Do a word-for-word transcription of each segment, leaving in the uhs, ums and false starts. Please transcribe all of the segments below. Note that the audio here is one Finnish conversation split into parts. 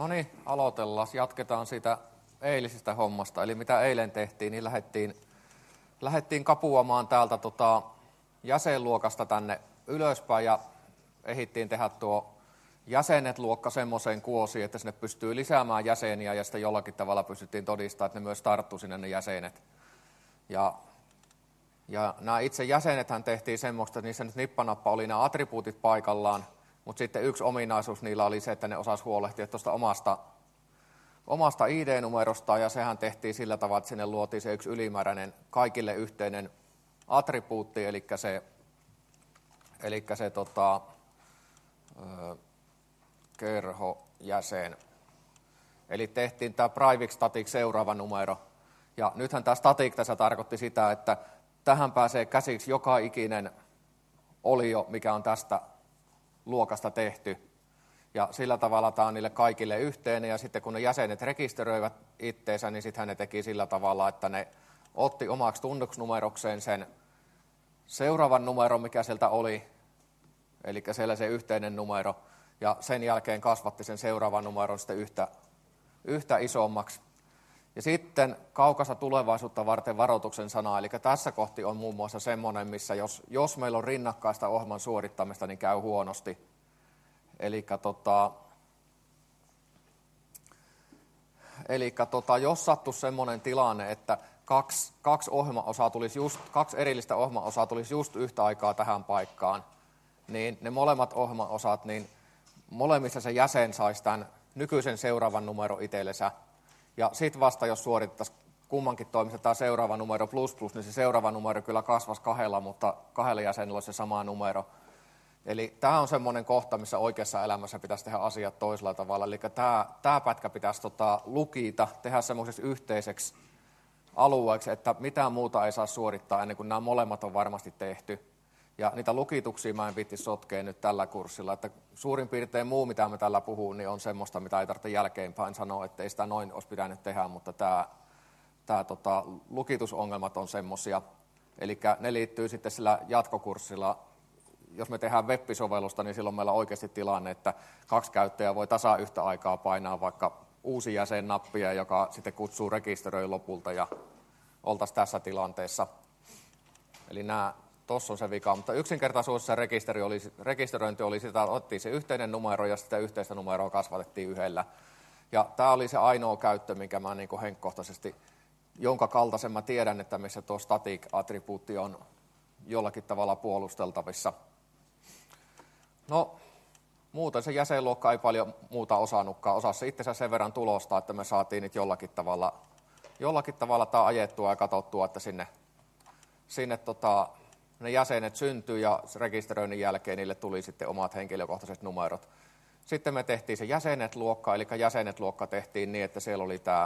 No niin, aloitellaan. Jatketaan siitä eilisestä hommasta. Eli mitä eilen tehtiin, niin lähdettiin, lähdettiin kapuamaan täältä tota jäsenluokasta tänne ylöspäin ja ehdittiin tehdä tuo jäsenet luokka semmoiseen kuosiin, että sinne pystyy lisäämään jäseniä ja sitten jollakin tavalla pystyttiin todistamaan, että ne myös tarttuu sinne ne jäsenet. Ja, ja nämä itse jäsenethän tehtiin semmoista, että niissä nyt nippanappa oli nämä attribuutit paikallaan, mutta sitten yksi ominaisuus niillä oli se, että ne osasi huolehtia tuosta omasta, omasta I D-numerostaan, ja sehän tehtiin sillä tavalla, että sinne luotiin se yksi ylimääräinen kaikille yhteinen attribuutti, eli se, eli se tota, ö, kerhojäsen. Eli tehtiin tämä private static seuraava numero. Ja nythän tämä static tässä tarkoitti sitä, että tähän pääsee käsiksi joka ikinen olio, mikä on tästä luokasta tehty. Ja sillä tavalla tämä on niille kaikille yhteinen, ja sitten kun ne jäsenet rekisteröivät itteensä, niin sitten ne teki sillä tavalla, että ne otti omaksi tunnuksnumerokseen sen seuraavan numeron, mikä sieltä oli, eli siellä se yhteinen numero, ja sen jälkeen kasvatti sen seuraavan numeron sitten yhtä, yhtä isommaksi. Ja sitten kaukasta tulevaisuutta varten varoituksen sana, eli tässä kohti on muun muassa semmoinen, missä jos, jos meillä on rinnakkaista ohjelman suorittamista, niin käy huonosti. Eli tota, elikkä tota, jos sattuisi semmoinen tilanne, että kaksi, kaksi, ohjelmaosaa tulisi just, kaksi erillistä ohjelmaosaa tulisi just yhtä aikaa tähän paikkaan, niin ne molemmat ohjelmaosat, niin molemmissa se jäsen saisi tämän nykyisen seuraavan numero itsellensä. Ja sitten vasta, jos suoritettaisiin kummankin toimesta tämä seuraava numero plus plus, niin se seuraava numero kyllä kasvaisi kahdella, mutta kahdella jäsenellä olisi se sama numero. Eli tämä on semmoinen kohta, missä oikeassa elämässä pitäisi tehdä asiat toisella tavalla. Eli tämä, tämä pätkä pitäisi tota, lukita, tehdä semmoiseksi yhteiseksi alueeksi, että mitään muuta ei saa suorittaa ennen kuin nämä molemmat on varmasti tehty. Ja niitä lukituksia mä en viitti sotkea nyt tällä kurssilla, että suurin piirtein muu, mitä me tällä puhuu, niin on semmoista, mitä ei tarvitse jälkeenpäin sanoa, että ei sitä noin olisi pitänyt tehdä, mutta tämä, tämä tota, lukitusongelmat on semmoisia. Eli ne liittyy sitten sillä jatkokurssilla. Jos me tehdään web-sovellusta, niin silloin meillä on oikeasti tilanne, että kaksi käyttäjää voi tasa yhtä aikaa painaa vaikka uusi jäsen nappia, joka sitten kutsuu rekisteröi lopulta, ja oltaisiin tässä tilanteessa. Eli nämä, tuossa on se vika, mutta yksinkertaisuudessa rekisteri oli, rekisteröinti oli sitä, että otettiin se yhteinen numero ja sitä yhteistä numeroa kasvatettiin yhdellä. Ja tämä oli se ainoa käyttö, mikä mä niin kuin henkkohtaisesti, jonka kaltaisen mä tiedän, että missä tuo static-attribuutti on jollakin tavalla puolusteltavissa. No, muuten se jäsenluokka ei paljon muuta osannutkaan. Osasi itsensä sen verran tulosta, että me saatiin nyt jollakin tavalla, jollakin tavalla tämä ajettua ja katsottua, että sinne, sinne tota, ne jäsenet syntyy ja rekisteröinnin jälkeen niille tuli sitten omat henkilökohtaiset numerot. Sitten me tehtiin se jäsenet-luokka, eli jäsenet-luokka tehtiin niin, että siellä oli tämä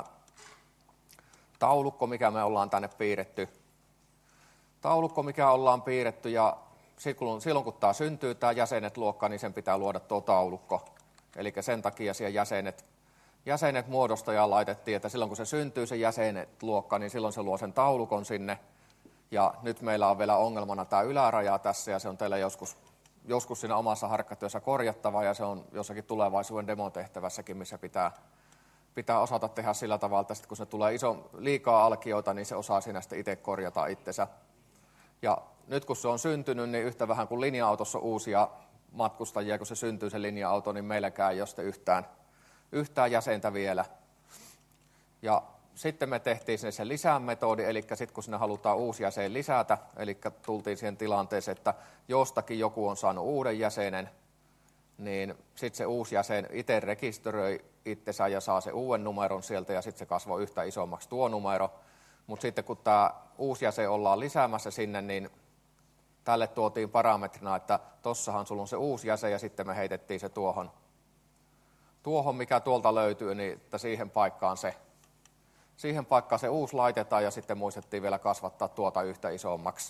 taulukko, mikä me ollaan tänne piirretty. Taulukko, mikä ollaan piirretty, ja silloin kun tämä syntyy, tämä jäsenet-luokka, niin sen pitää luoda tuo taulukko. Eli sen takia siellä jäsenet, jäsenet muodostajaan laitettiin, että silloin kun se syntyy, se jäsenet-luokka, niin silloin se luo sen taulukon sinne. Ja nyt meillä on vielä ongelmana tämä yläraja tässä, ja se on teillä joskus, joskus siinä omassa harkkatyössä korjattava, ja se on jossakin tulevaisuuden demotehtävässäkin, missä pitää, pitää osata tehdä sillä tavalla, että sit kun se tulee iso, liikaa alkioita, niin se osaa siinä sitten itse korjata itsensä. Ja nyt kun se on syntynyt, niin yhtä vähän kuin linja-autossa uusia matkustajia, kun se syntyy se linja-auto, niin meilläkään ei ole sitten yhtään, yhtään jäsentä vielä. Ja sitten me tehtiin sinne se lisämetodi, eli sitten kun sinne halutaan uusi jäsen lisätä, eli tultiin siihen tilanteeseen, että jostakin joku on saanut uuden jäsenen, niin sitten se uusi jäsen itse rekisteröi itsensä ja saa se uuden numeron sieltä, ja sitten se kasvoi yhtä isommaksi tuo numero. Mutta sitten kun tämä uusi jäsen ollaan lisäämässä sinne, niin tälle tuotiin parametrina, että tossahan sulla on se uusi jäsen, ja sitten me heitettiin se tuohon, tuohon mikä tuolta löytyy, niin että siihen paikkaan se, siihen paikkaan se uusi laitetaan, ja sitten muistettiin vielä kasvattaa tuota yhtä isommaksi.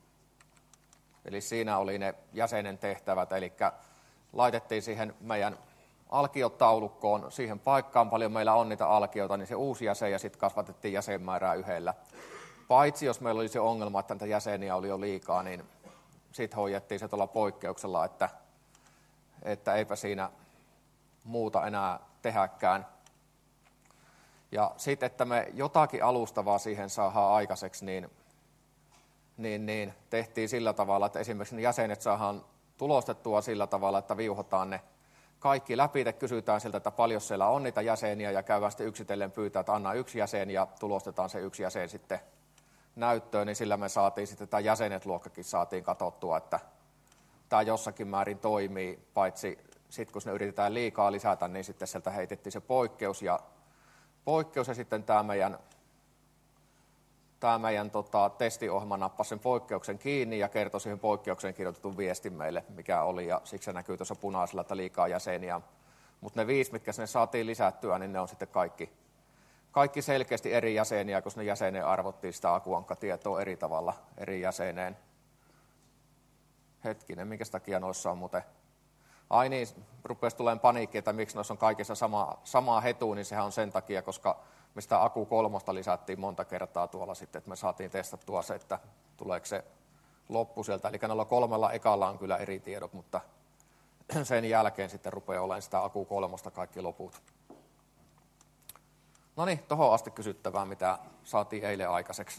Eli siinä oli ne jäsenen tehtävät, eli laitettiin siihen meidän alkiotaulukkoon, siihen paikkaan paljon meillä on niitä alkioita, niin se uusi jäsen, ja sitten kasvatettiin jäsenmäärää yhdellä. Paitsi jos meillä oli se ongelma, että näitä jäseniä oli jo liikaa, niin sitten hoidettiin se tuolla poikkeuksella, että, että eipä siinä muuta enää tehdäkään. Ja sitten, että me jotakin alustavaa siihen saadaan aikaiseksi, niin, niin, niin tehtiin sillä tavalla, että esimerkiksi ne jäsenet saadaan tulostettua sillä tavalla, että viuhotaan ne kaikki läpi, että kysytään siltä, että paljon siellä on niitä jäseniä ja käydään sitten yksitellen pyytää, että anna yksi jäsen ja tulostetaan se yksi jäsen sitten näyttöön, niin sillä me saatiin sitten tämä jäsenet luokkakin saatiin katsottua, että tämä jossakin määrin toimii, paitsi sitten kun ne yritetään liikaa lisätä, niin sitten sieltä heitettiin se poikkeus ja poikkeus ja sitten tämä meidän, tämä meidän tota, testiohjelma nappasi sen poikkeuksen kiinni ja kertoi siihen poikkeukseen kirjoitetun viestin meille, mikä oli, ja siksi se näkyy tuossa punaisella, että liikaa jäseniä. Mutta ne viisi, mitkä sinne saatiin lisättyä, niin ne on sitten kaikki, kaikki selkeästi eri jäseniä, koska ne jäseneen arvottiin sitä akuankkatietoa eri tavalla eri jäseneen. Hetkinen, minkä takia noissa on muuten... Ai niin, rupesi tulemaan paniikki, että miksi noissa on kaikissa sama, samaa hetua, niin sehän on sen takia, koska me sitä Aku kolmosta lisättiin monta kertaa tuolla sitten, että me saatiin testattua se, että tuleeko se loppu sieltä. Eli noilla kolmella ekalla on kyllä eri tiedot, mutta sen jälkeen sitten rupeaa olemaan sitä Aku kolmosta kaikki loput. No niin, tohon asti kysyttävää, mitä saatiin eilen aikaiseksi.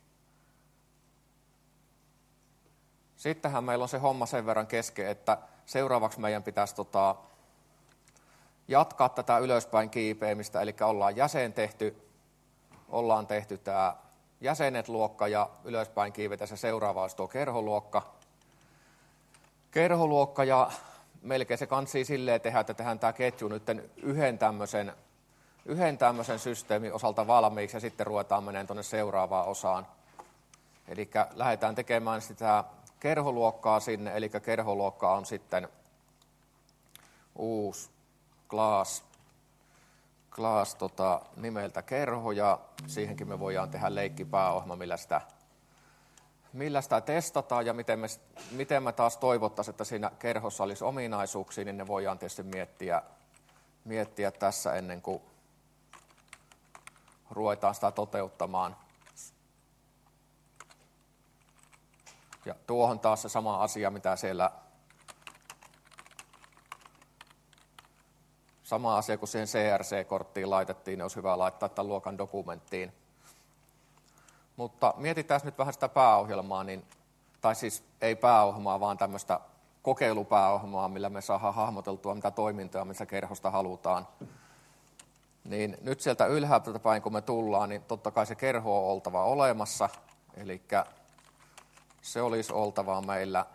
Sittenhän meillä on se homma sen verran kesken, että seuraavaksi meidän pitäisi tota, jatkaa tätä ylöspäin kiipeämistä, eli ollaan jäsen tehty, ollaan tehty tämä jäsenet-luokka ja ylöspäin kiivetä se seuraava olisi tuo kerholuokka. Kerholuokka ja melkein se kantsii silleen tehdä, että tehdään tämä ketju nyt yhden tämmöisen, yhden tämmöisen systeemin osalta valmiiksi ja sitten ruvetaan menemään tuonne seuraavaan osaan. Eli lähdetään tekemään sitä kerholuokkaa sinne, eli kerholuokka on sitten uusi class, class tota, nimeltä kerho, ja siihenkin me voidaan tehdä leikkipääohjelma, millä sitä, millä sitä testataan, ja miten me, miten me taas toivottaisiin, että siinä kerhossa olisi ominaisuuksia, niin ne voidaan tietysti miettiä, miettiä tässä ennen kuin ruvetaan sitä toteuttamaan. Ja tuohon taas se sama asia, mitä siellä, sama asia kuin siihen C R C-korttiin laitettiin, ne olisi hyvä laittaa tämän luokan dokumenttiin. Mutta mietitään nyt vähän sitä pääohjelmaa, niin, tai siis ei pääohjelmaa, vaan tämmöistä kokeilupääohjelmaa, millä me saadaan hahmoteltua, mitä toimintoja, missä kerhosta halutaan. Niin nyt sieltä ylhäältä päin, kun me tullaan, niin totta kai se kerho on oltava olemassa, eli se olisi oltava meillä,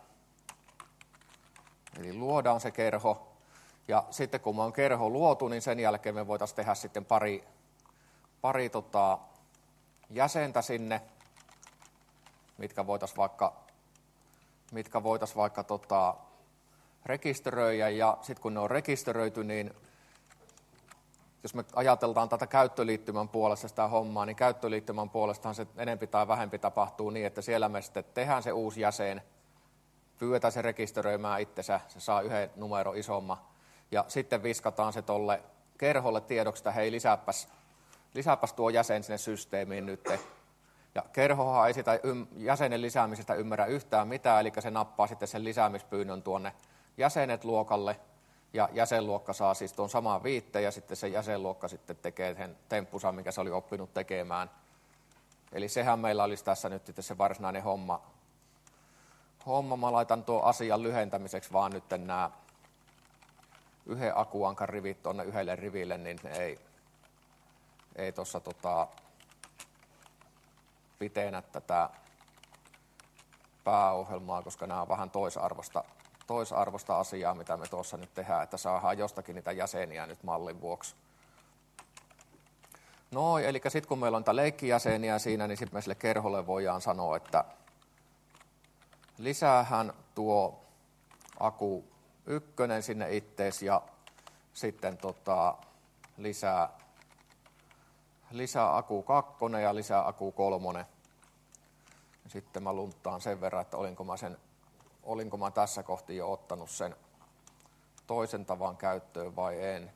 eli luodaan se kerho, ja sitten kun me on kerho luotu, niin sen jälkeen me voitaisiin tehdä sitten pari, pari tota, jäsentä sinne, mitkä voitaisiin vaikka, mitkä voitaisiin vaikka tota, rekisteröidä, ja sitten kun ne on rekisteröity, niin jos me ajatellaan tätä käyttöliittymän puolesta sitä hommaa, niin käyttöliittymän puolestahan se enempi tai vähempi tapahtuu niin, että siellä me sitten tehdään se uusi jäsen, pyydetään se rekisteröimään itsensä, se saa yhden numero isomman, ja sitten viskataan se tolle kerholle tiedoksi, että hei, lisäpäs, lisäpäs tuo jäsen sinne systeemiin nyt. Ja kerhohan ei sitä jäsenen lisäämisestä ymmärrä yhtään mitään, eli se nappaa sitten sen lisäämispyynnön tuonne jäsenet-luokalle, ja jäsenluokka saa siis tuon saman viitteen, ja sitten se jäsenluokka sitten tekee sen temppusan, minkä se oli oppinut tekemään. Eli sehän meillä olisi tässä nyt se varsinainen homma. Homma, mä laitan tuon asian lyhentämiseksi vaan nyt nämä yhden akuankan rivit tuonne yhdelle riville, niin ne ei, ei tuossa tota, piteenä tätä pääohjelmaa, koska nämä on vähän toisarvosta. toisarvosta asiaa, mitä me tuossa nyt tehdään, että saadaan jostakin niitä jäseniä nyt mallin vuoksi. No, eli sitten kun meillä on niitä leikkijäseniä siinä, niin sitten me sille kerholle voidaan sanoa, että lisäähän tuo Aku ykkönen sinne ittees ja sitten tota, lisää, lisää Aku kakkonen ja lisää Aku kolmonen. Sitten mä lunttaan sen verran, että olinko mä sen Olinko mä tässä kohti jo ottanut sen toisen tavan käyttöön vai en.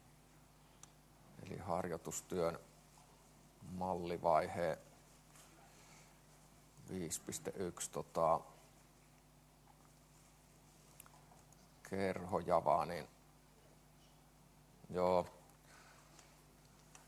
Eli harjoitustyön mallivaihe viisi piste yksi tota, kerhojavaa, niin joo,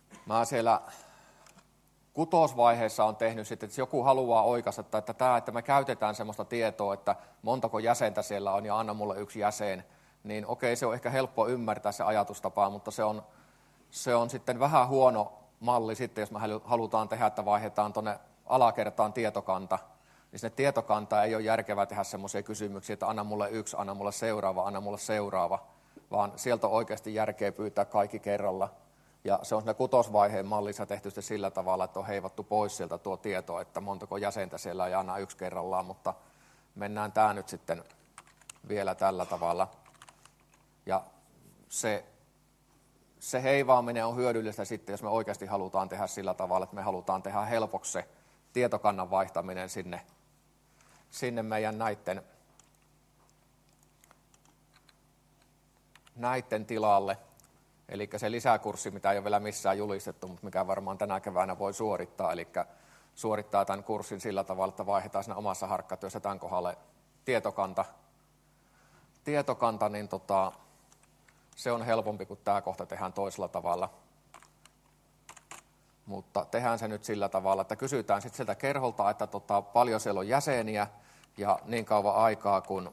mä siellä kutosvaiheessa on tehnyt sitten, että jos joku haluaa oikaista, että, tämä, että me käytetään sellaista tietoa, että montako jäsentä siellä on ja anna mulle yksi jäsen, niin okei, se on ehkä helppo ymmärtää se ajatustapa, mutta se on, se on sitten vähän huono malli sitten, jos me halutaan tehdä, että vaihdetaan tuonne alakertaan tietokanta, niin sinne tietokanta ei ole järkevää tehdä semmoisia kysymyksiä, että anna mulle yksi, anna mulle seuraava, anna mulle seuraava, vaan sieltä on oikeasti järkeä pyytää kaikki kerralla. Ja se on siinä kutosvaiheen mallissa tehty sitten sillä tavalla, että on heivattu pois sieltä tuo tieto, että montako jäsentä siellä ei anna yksi kerrallaan, mutta mennään tämä nyt sitten vielä tällä tavalla. Ja se, se heivaaminen on hyödyllistä sitten, jos me oikeasti halutaan tehdä sillä tavalla, että me halutaan tehdä helpoksi se tietokannan vaihtaminen sinne, sinne meidän näitten, näitten tilalle. Eli se lisäkurssi, mitä ei ole vielä missään julistettu, mutta mikä varmaan tänä keväänä voi suorittaa, eli suorittaa tämän kurssin sillä tavalla, että vaihdetaan siinä omassa harkkatyössä tämän kohdalle tietokanta, tietokanta niin tota, se on helpompi, kun tämä kohta tehdään toisella tavalla. Mutta tehdään se nyt sillä tavalla, että kysytään sitten sieltä kerholta, että tota, paljon siellä on jäseniä ja niin kauan aikaa, kun,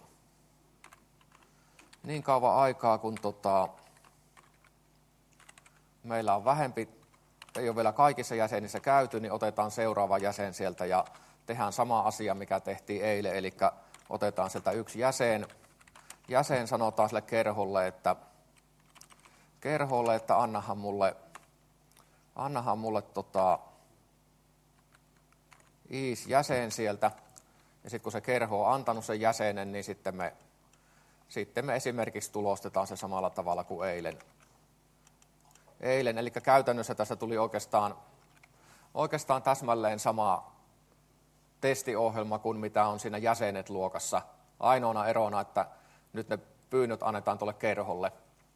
niin kauan aikaa, kun tota, meillä on vähempi, ei ole vielä kaikissa jäsenissä käyty, niin otetaan seuraava jäsen sieltä ja tehdään sama asia, mikä tehtiin eilen, eli otetaan sieltä yksi jäsen. Jäsen sanotaan sille kerholle, että, kerholle, että annahan mulle, annahan mulle tota, Iis jäsen sieltä. Ja sitten kun se kerho on antanut sen jäsenen, niin sitten me, sitten me esimerkiksi tulostetaan se samalla tavalla kuin eilen. Eilen, eli käytännössä tässä tuli oikeastaan, oikeastaan täsmälleen sama testiohjelma kuin mitä on siinä jäsenet-luokassa. Ainoana erona, että nyt ne pyynnöt annetaan tuolle kerholle.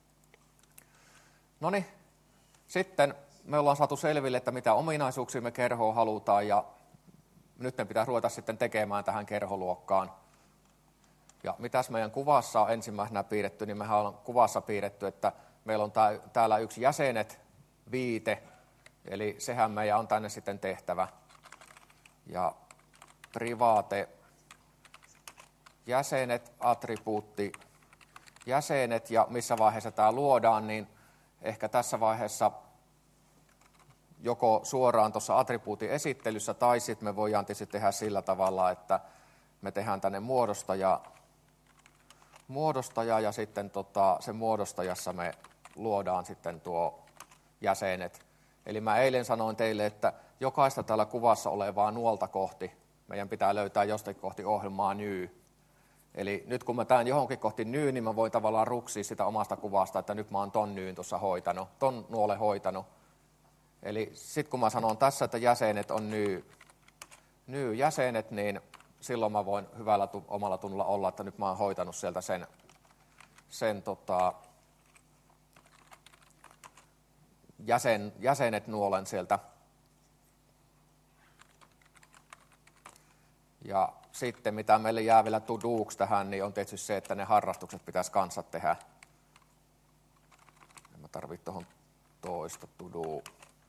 No niin, sitten me ollaan saatu selville, että mitä ominaisuuksia me kerhoon halutaan, ja nyt ne pitää ruveta sitten tekemään tähän kerholuokkaan. Ja mitäs meidän kuvassa on ensimmäisenä piirretty, niin mehän on kuvassa piirretty, että meillä on täällä yksi jäsenet viite, eli sehän meidän on tänne sitten tehtävä. Ja private jäsenet, attribuutti jäsenet, ja missä vaiheessa tämä luodaan, niin ehkä tässä vaiheessa joko suoraan tuossa attribuutin esittelyssä, tai sitten me voidaan tietysti tehdä sillä tavalla, että me tehdään tänne muodostaja, muodostaja ja sitten tota, sen muodostajassa me luodaan sitten tuo jäsenet. Eli mä eilen sanoin teille, että jokaista täällä kuvassa olevaa nuolta kohti meidän pitää löytää jostakin kohti ohjelmaa new. Eli nyt kun mä tämän johonkin kohti new, niin mä voin tavallaan ruksia sitä omasta kuvasta, että nyt mä oon ton neyn tuossa hoitanut, ton nuolen hoitanut. Eli sitten kun mä sanon tässä, että jäsenet on new, new jäsenet, niin silloin mä voin hyvällä tu- omalla tunnolla olla, että nyt mä oon hoitanut sieltä sen, sen tota, jäsen, jäsenet nuolen sieltä. Ja sitten mitä meille jää vielä to-doksi tähän, niin on tietysti se, että ne harrastukset pitäisi kanssa tehdä. En mä tarvitse tuohon toista to-do.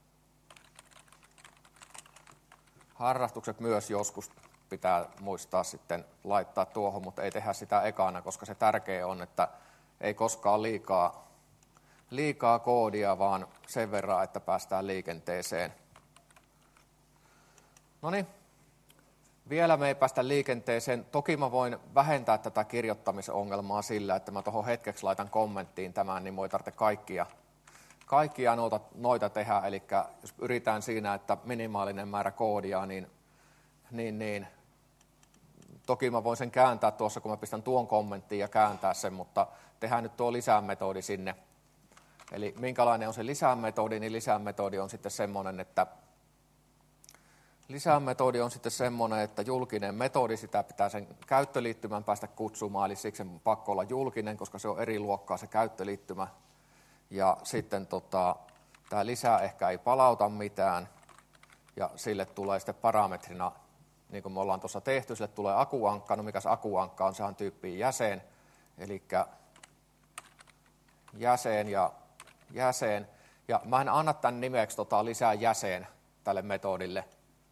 Harrastukset myös joskus pitää muistaa sitten laittaa tuohon, mutta ei tehdä sitä ekana, koska se tärkeä on, että ei koskaan liikaa, liikaa koodia, vaan sen verran, että päästään liikenteeseen. No niin, vielä me ei päästä liikenteeseen. Toki mä voin vähentää tätä kirjoittamisongelmaa sillä, että mä tuohon hetkeksi laitan kommenttiin tämän, niin voi tarvitse kaikkia, kaikkia noita, noita tehdä. Eli jos yritän siinä, että minimaalinen määrä koodia, niin, niin, niin toki mä voin sen kääntää tuossa, kun mä pistän tuon kommenttiin ja kääntää sen, mutta tehdään nyt tuo lisämetodi sinne. Eli minkälainen on se lisämetodi, niin lisämetodi on sitten semmoinen, että lisämetodi on sitten semmoinen, että julkinen metodi, sitä pitää sen käyttöliittymän päästä kutsumaan, eli siksi on pakko olla julkinen, koska se on eri luokkaa se käyttöliittymä. Ja sitten tota, tämä lisää ehkä ei palauta mitään, ja sille tulee sitten parametrina, niin kuin me ollaan tuossa tehty, sille tulee akuankka. No mikäs akuankka on, sehän tyyppiin jäsen, eli jäsen ja jäsen. Ja mä en anna tämän nimeksi tota, lisää jäsen tälle metodille,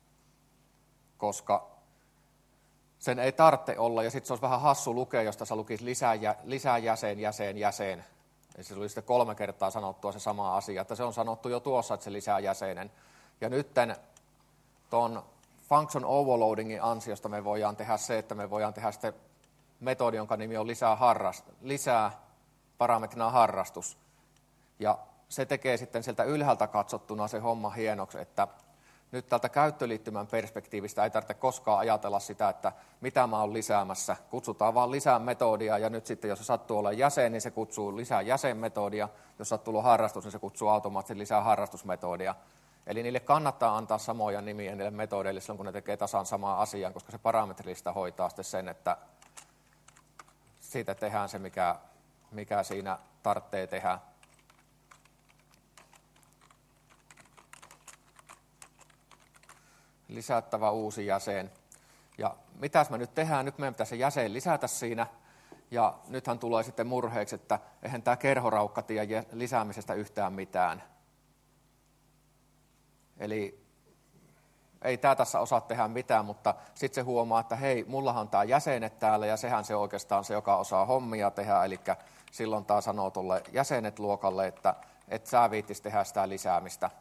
koska sen ei tarvitse olla, ja sitten se olisi vähän hassu lukea, jos tässä lukisi lisää, jä, lisää jäsen, jäsen, jäsen. Ja se oli sitten kolme kertaa sanottua se sama asia, että se on sanottu jo tuossa, että se lisää jäsenen. Ja nytten tuon function overloadingin ansiosta me voidaan tehdä se, että me voidaan tehdä sitten metodi, jonka nimi on lisää, harrast, lisää parametrina harrastus. Ja se tekee sitten sieltä ylhäältä katsottuna se homma hienoksi, että nyt tältä käyttöliittymän perspektiivistä ei tarvitse koskaan ajatella sitä, että mitä mä oon lisäämässä. Kutsutaan vaan lisää metodia, ja nyt sitten jos se sattuu olla jäsen, niin se kutsuu lisää jäsenmetodia. Jos sattuu olla harrastus, niin se kutsuu automaattisesti lisää harrastusmetodia. Eli niille kannattaa antaa samoja nimiä niille metodeille silloin, kun ne tekee tasan samaa asiaa, koska se parametrista hoitaa sitten sen, että siitä tehdään se, mikä, mikä siinä tarvitsee tehdä. Lisättävä uusi jäsen. Ja mitäs me nyt tehdään? Nyt meidän pitäisi se jäsen lisätä siinä. Ja nythän tulee sitten murheeksi, että eihän tämä kerhoraukka tiedä lisäämisestä yhtään mitään. Eli ei tämä tässä osaa tehdä mitään, mutta sitten se huomaa, että hei, mullahan on tämä jäsenet täällä, ja sehän se oikeastaan se, joka osaa hommia tehdä. Eli silloin tämä sanoo tuolle jäsenet luokalle, että et sä viittis tehdä sitä lisäämistä.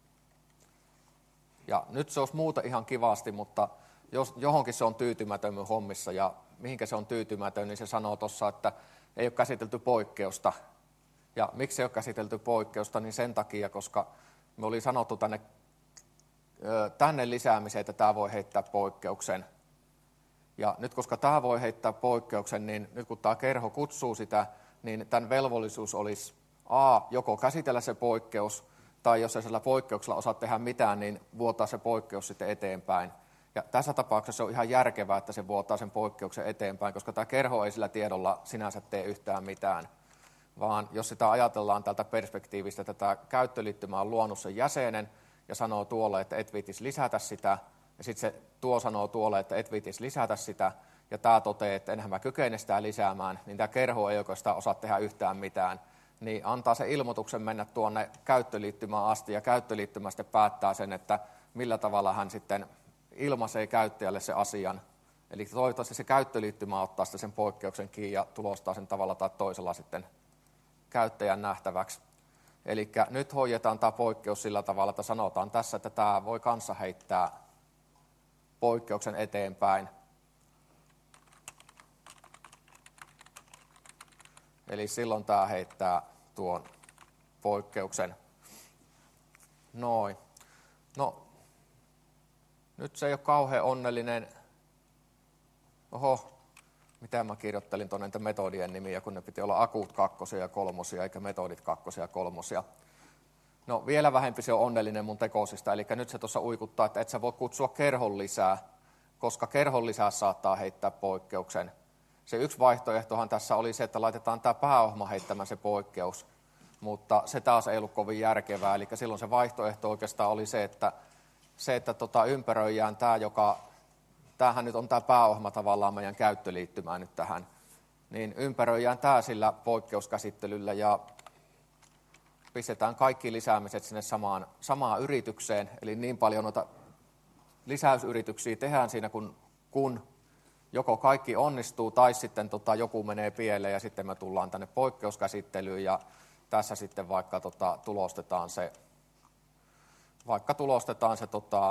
Ja nyt se olisi muuta ihan kivasti, mutta jos johonkin se on tyytymätön mun hommissa, ja mihinkä se on tyytymätön, niin se sanoo tuossa, että ei ole käsitelty poikkeusta. Ja miksi ei ole käsitelty poikkeusta, niin sen takia, koska me oli sanottu tänne, tänne lisäämiseen, että tämä voi heittää poikkeuksen. Ja nyt koska tämä voi heittää poikkeuksen, niin nyt kun tämä kerho kutsuu sitä, niin tämän velvollisuus olisi A, joko käsitellä se poikkeus, tai jos ei sillä poikkeuksella osaa tehdä mitään, niin vuotaa se poikkeus sitten eteenpäin. Ja tässä tapauksessa on ihan järkevää, että se vuotaa sen poikkeuksen eteenpäin, koska tämä kerho ei sillä tiedolla sinänsä tee yhtään mitään. Vaan jos sitä ajatellaan tältä perspektiivistä, että tämä käyttöliittymä on luonut sen jäsenen ja sanoo tuolle, että et viitis lisätä sitä, ja sitten se tuo sanoo tuolle, että et viitis lisätä sitä, ja tämä toteaa, että enhän mä kykene sitä lisäämään, niin tämä kerho ei oikeastaan osaa tehdä yhtään mitään. Niin antaa se ilmoituksen mennä tuonne käyttöliittymään asti, ja käyttöliittymä sitten päättää sen, että millä tavalla hän sitten ilmaisee käyttäjälle se asian. Eli toivottavasti se käyttöliittymä ottaa sitten sen poikkeuksen kiinni ja tulostaa sen tavalla tai toisella sitten käyttäjän nähtäväksi. Eli nyt hoidetaan tämä poikkeus sillä tavalla, että sanotaan tässä, että tämä voi kanssa heittää poikkeuksen eteenpäin. Eli silloin tämä heittää tuon poikkeuksen. Noin. No, nyt se ei ole kauhean onnellinen. Oho, mitä mä kirjoittelin tuonne niitä metodien nimiä, kun ne piti olla akut kakkosia ja kolmosia, eikä metodit kakkosia ja kolmosia. No, vielä vähempi se on onnellinen mun tekosista, eli nyt se tuossa uikuttaa, että et sä voi kutsua kerhon lisää, koska kerhon lisää saattaa heittää poikkeuksen. Se yksi vaihtoehtohan tässä oli se, että laitetaan tämä pääohjelma heittämään se poikkeus, mutta se taas ei ollut kovin järkevää, eli silloin se vaihtoehto oikeastaan oli se, että, se, että tota ympäröijään tämä, joka, tämähän nyt on tämä pääohjelma tavallaan meidän käyttöliittymään nyt tähän, niin ympäröijään tämä sillä poikkeuskäsittelyllä ja pistetään kaikki lisäämiset sinne samaan, samaan yritykseen, eli niin paljon noita lisäysyrityksiä tehdään siinä, kun, kun joko kaikki onnistuu tai sitten tota, joku menee pieleen ja sitten me tullaan tänne poikkeuskäsittelyyn ja tässä sitten vaikka tota, tulostetaan se, vaikka tulostetaan se tota,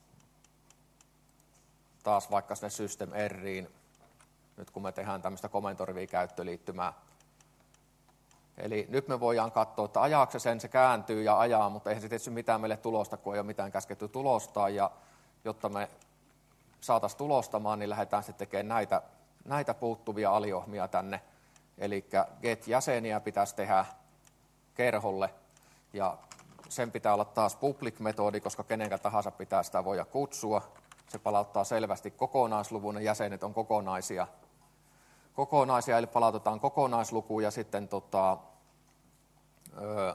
taas vaikka sinne system Riin, nyt kun me tehdään tämmöistä komentoriviä käyttöliittymää. Eli nyt me voidaan katsoa, että ajaako se sen, se kääntyy ja ajaa, mutta eihän se tietysti mitään meille tulosta, kun ei ole mitään käsketty tulostaa ja jotta me saataisiin tulostamaan, niin lähdetään sitten tekemään näitä, näitä puuttuvia aliohmia tänne. Eli get-jäseniä pitäisi tehdä kerholle, ja sen pitää olla taas public-metodi, koska kenenkä tahansa pitää sitä voida kutsua. Se palauttaa selvästi kokonaisluvun, ja jäsenet on kokonaisia. Kokonaisia, eli palautetaan kokonaisluku, ja sitten tota, ö,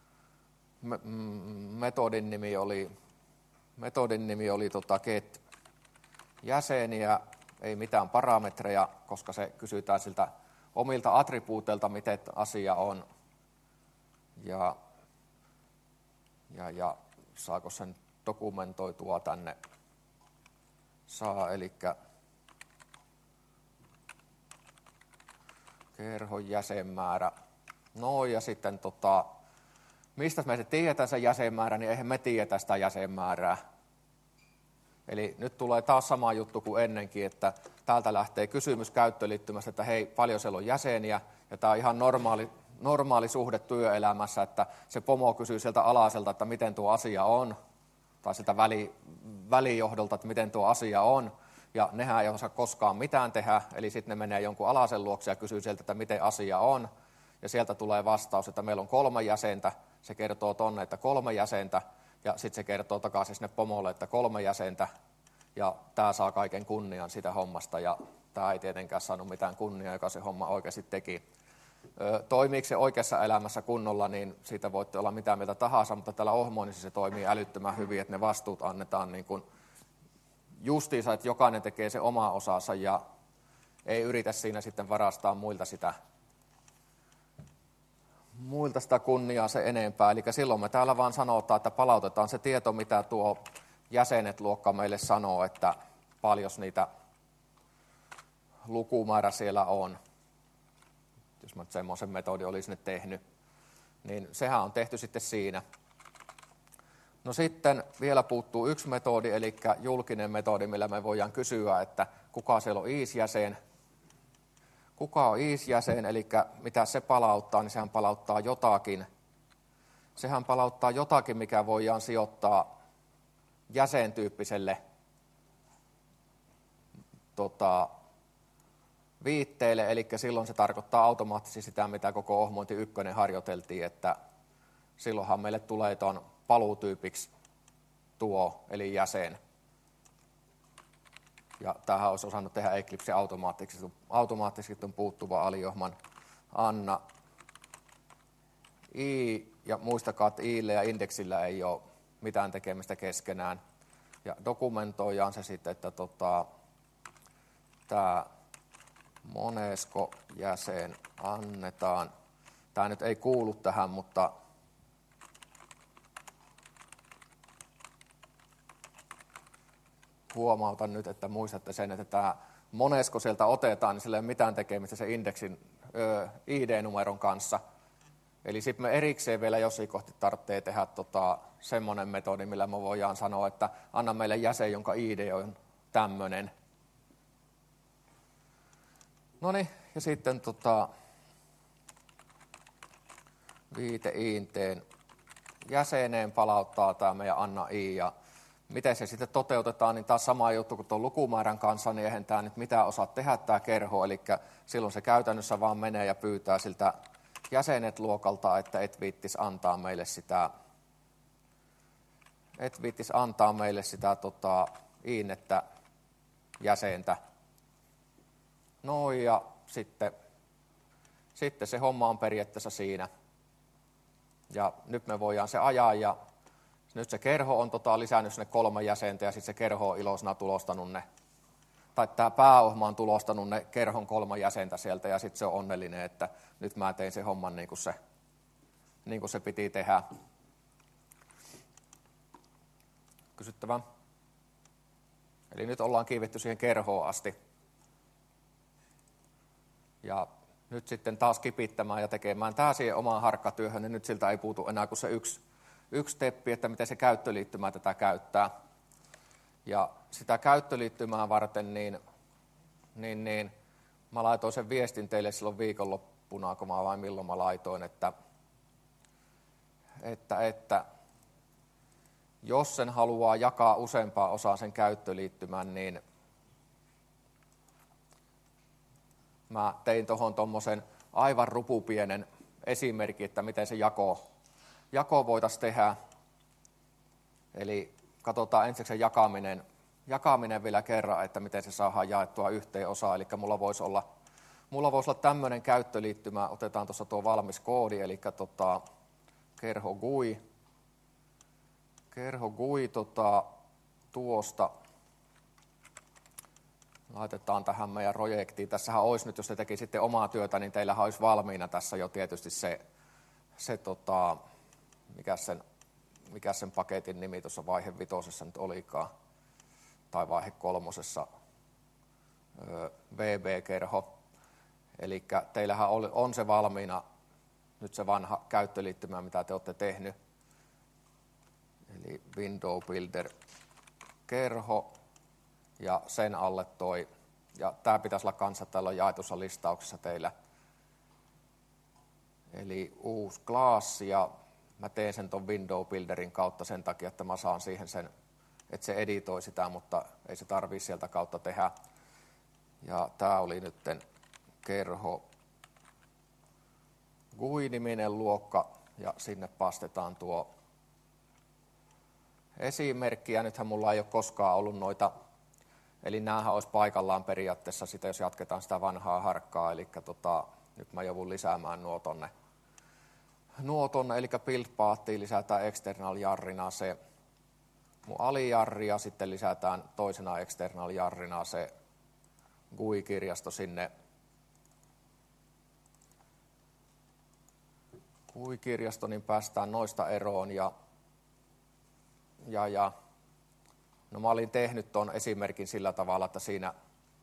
metodin nimi oli, metodin nimi oli tota get jäseniä, ei mitään parametreja, koska se kysytään siltä omilta attribuuteilta, miten asia on. Ja Ja, ja saako sen dokumentoitua tänne? Saa, eli kerhon jäsenmäärä. No ja sitten tota, mistä me se tiedetään se jäsenmäärä, niin eihän me tiedetä sitä jäsenmäärää. Eli nyt tulee taas sama juttu kuin ennenkin, että täältä lähtee kysymys käyttöliittymästä, että hei, paljon siellä on jäseniä, ja tämä on ihan normaali, normaali suhde työelämässä, että se pomo kysyy sieltä alaiselta, että miten tuo asia on, tai sieltä väli, välijohdolta, että miten tuo asia on, ja nehän ei osaa koskaan mitään tehdä, eli sitten ne menee jonkun alaisen luokse ja kysyy sieltä, että miten asia on, ja sieltä tulee vastaus, että meillä on kolme jäsentä, se kertoo tonne, että kolme jäsentä, ja sitten se kertoo takaisin sinne pomolle, että kolme jäsentä, ja tämä saa kaiken kunnian sitä hommasta, ja tämä ei tietenkään saanut mitään kunniaa, joka se homma oikeasti teki. Ö, toimiiko se oikeassa elämässä kunnolla, niin siitä voitte olla mitä mieltä tahansa, mutta tällä ohjelmoinnissa se toimii älyttömän hyvin, että ne vastuut annetaan niin kuin justiinsa, että jokainen tekee se oma osansa, ja ei yritä siinä sitten varastaa muilta sitä muilta sitä kunniaa se enempää. Eli silloin me täällä vaan sanotaan, että palautetaan se tieto, mitä tuo jäsenet luokka meille sanoo, että paljon niitä lukumäärä siellä on. Jos mä semmoisen metodin olisin nyt tehnyt, niin sehän on tehty sitten siinä. No sitten vielä puuttuu yksi metodi, eli julkinen metodi, millä me voidaan kysyä, että kuka siellä on I S jäsen. Kuka on I S-jäsen, eli mitä se palauttaa, niin sehän palauttaa jotakin. Sehän palauttaa jotakin, mikä voidaan sijoittaa jäsentyyppiselle tota, viitteelle, eli silloin se tarkoittaa automaattisesti sitä, mitä koko ohjelmointi ykkönen harjoiteltiin, että silloinhan meille tulee tuon paluutyypiksi tuo, eli jäsen. Ja tämähän olisi osannut tehdä Eclipse automaattisesti, automaattisesti tuon puuttuva aliohman Anna I, ja muistakaa, että Iille ja indeksillä ei ole mitään tekemistä keskenään. Ja dokumentoidaan se sitten, että tota, tämä monesko jäsen annetaan. Tämä nyt ei kuulu tähän, mutta huomautan nyt, että muistatte sen, että tämä monesko sieltä otetaan, niin sillä ei ole mitään tekemistä sen indeksin ö, I D-numeron kanssa. Eli sitten me erikseen vielä jossain kohti tarvitsee tehdä tota, semmoinen metodi, millä me voidaan sanoa, että anna meille jäsen, jonka I D on tämmöinen. Noniin, ja sitten tota, viiteinteen jäseneen palauttaa tämä meidän Anna I, ja miten se sitten toteutetaan, niin taas sama juttu kuin tuon lukumäärän kanssa, niin eihän tämä nyt mitään osaa tehdä tämä kerho, eli silloin se käytännössä vaan menee ja pyytää siltä jäsenet luokalta, että et viittis antaa meille sitä, et viittis antaa meille sitä tota, iinnettä jäsentä. No ja sitten, sitten se homma on periaatteessa siinä. Ja nyt me voidaan se ajaa, ja nyt se kerho on tota, lisännyt sinne kolme jäsentä, ja sitten se kerho on iloisena tulostanut ne, tai tämä pääohjelma on tulostanut ne kerhon kolme jäsentä sieltä, ja sitten se on onnellinen, että nyt mä tein sen homman niin kuin se, niin kuin se piti tehdä. Kysyttävää? Eli nyt ollaan kiivetty siihen kerhoon asti. Ja nyt sitten taas kipittämään ja tekemään tämä siihen omaan harkkatyöhön, niin nyt siltä ei puutu enää kuin se yksi, yksi steppi, että miten se käyttöliittymä tätä käyttää. Ja sitä käyttöliittymää varten, niin, niin, niin mä laitoin sen viestin teille silloin viikonloppuna, kun mä vai milloin mä laitoin, että, että, että jos sen haluaa jakaa useampaa osaa sen käyttöliittymän, niin mä tein tuohon tuommoisen aivan rupupienen esimerkin, että miten se jako, jako voitaisiin tehdä. Eli katsotaan ensiksi se jakaminen, jakaminen vielä kerran, että miten se saadaan jaettua yhteen osaan. Eli mulla voisi olla, mulla voisi olla tämmöinen käyttöliittymä, otetaan tuossa tuo valmis koodi, eli tota, kerho G U I. Kerho G U I tota, tuosta laitetaan tähän meidän projektiin. Tässähän olisi nyt, jos te tekisitte omaa työtä, niin teillähän olisi valmiina tässä jo tietysti se, se tota, mikä sen mikä sen paketin nimi tuossa vaihe vitosessa nyt olikaan, tai vaihe kolmosessa, V B-kerho. Eli teillähän on se valmiina nyt se vanha käyttöliittymä, mitä te olette tehnyt. Eli Window Builder kerho ja sen alle toi. Ja tämä pitäisi olla kanssa täällä jaetussa listauksessa teillä. Eli uusi klassi ja mä teen sen ton Window Builderin kautta sen takia, että mä saan siihen sen, että se editoi sitä, mutta ei se tarvitse sieltä kautta tehdä. Ja tää oli nytten kerho G U I-niminen luokka ja sinne pastetaan tuo esimerkki. Ja nythän mulla ei ole koskaan ollut noita, eli näähän olisi paikallaan periaatteessa sitä, jos jatketaan sitä vanhaa harkkaa. Eli tota, nyt mä joudun lisäämään nuo tonne. Nuo tonne, eli build pathiin lisätään external jarrina se mun alijarri ja sitten lisätään toisena external jarrina se G U I-kirjasto sinne. G U I-kirjasto, niin päästään noista eroon ja, ja, ja no mä olin tehnyt tuon esimerkin sillä tavalla, että siinä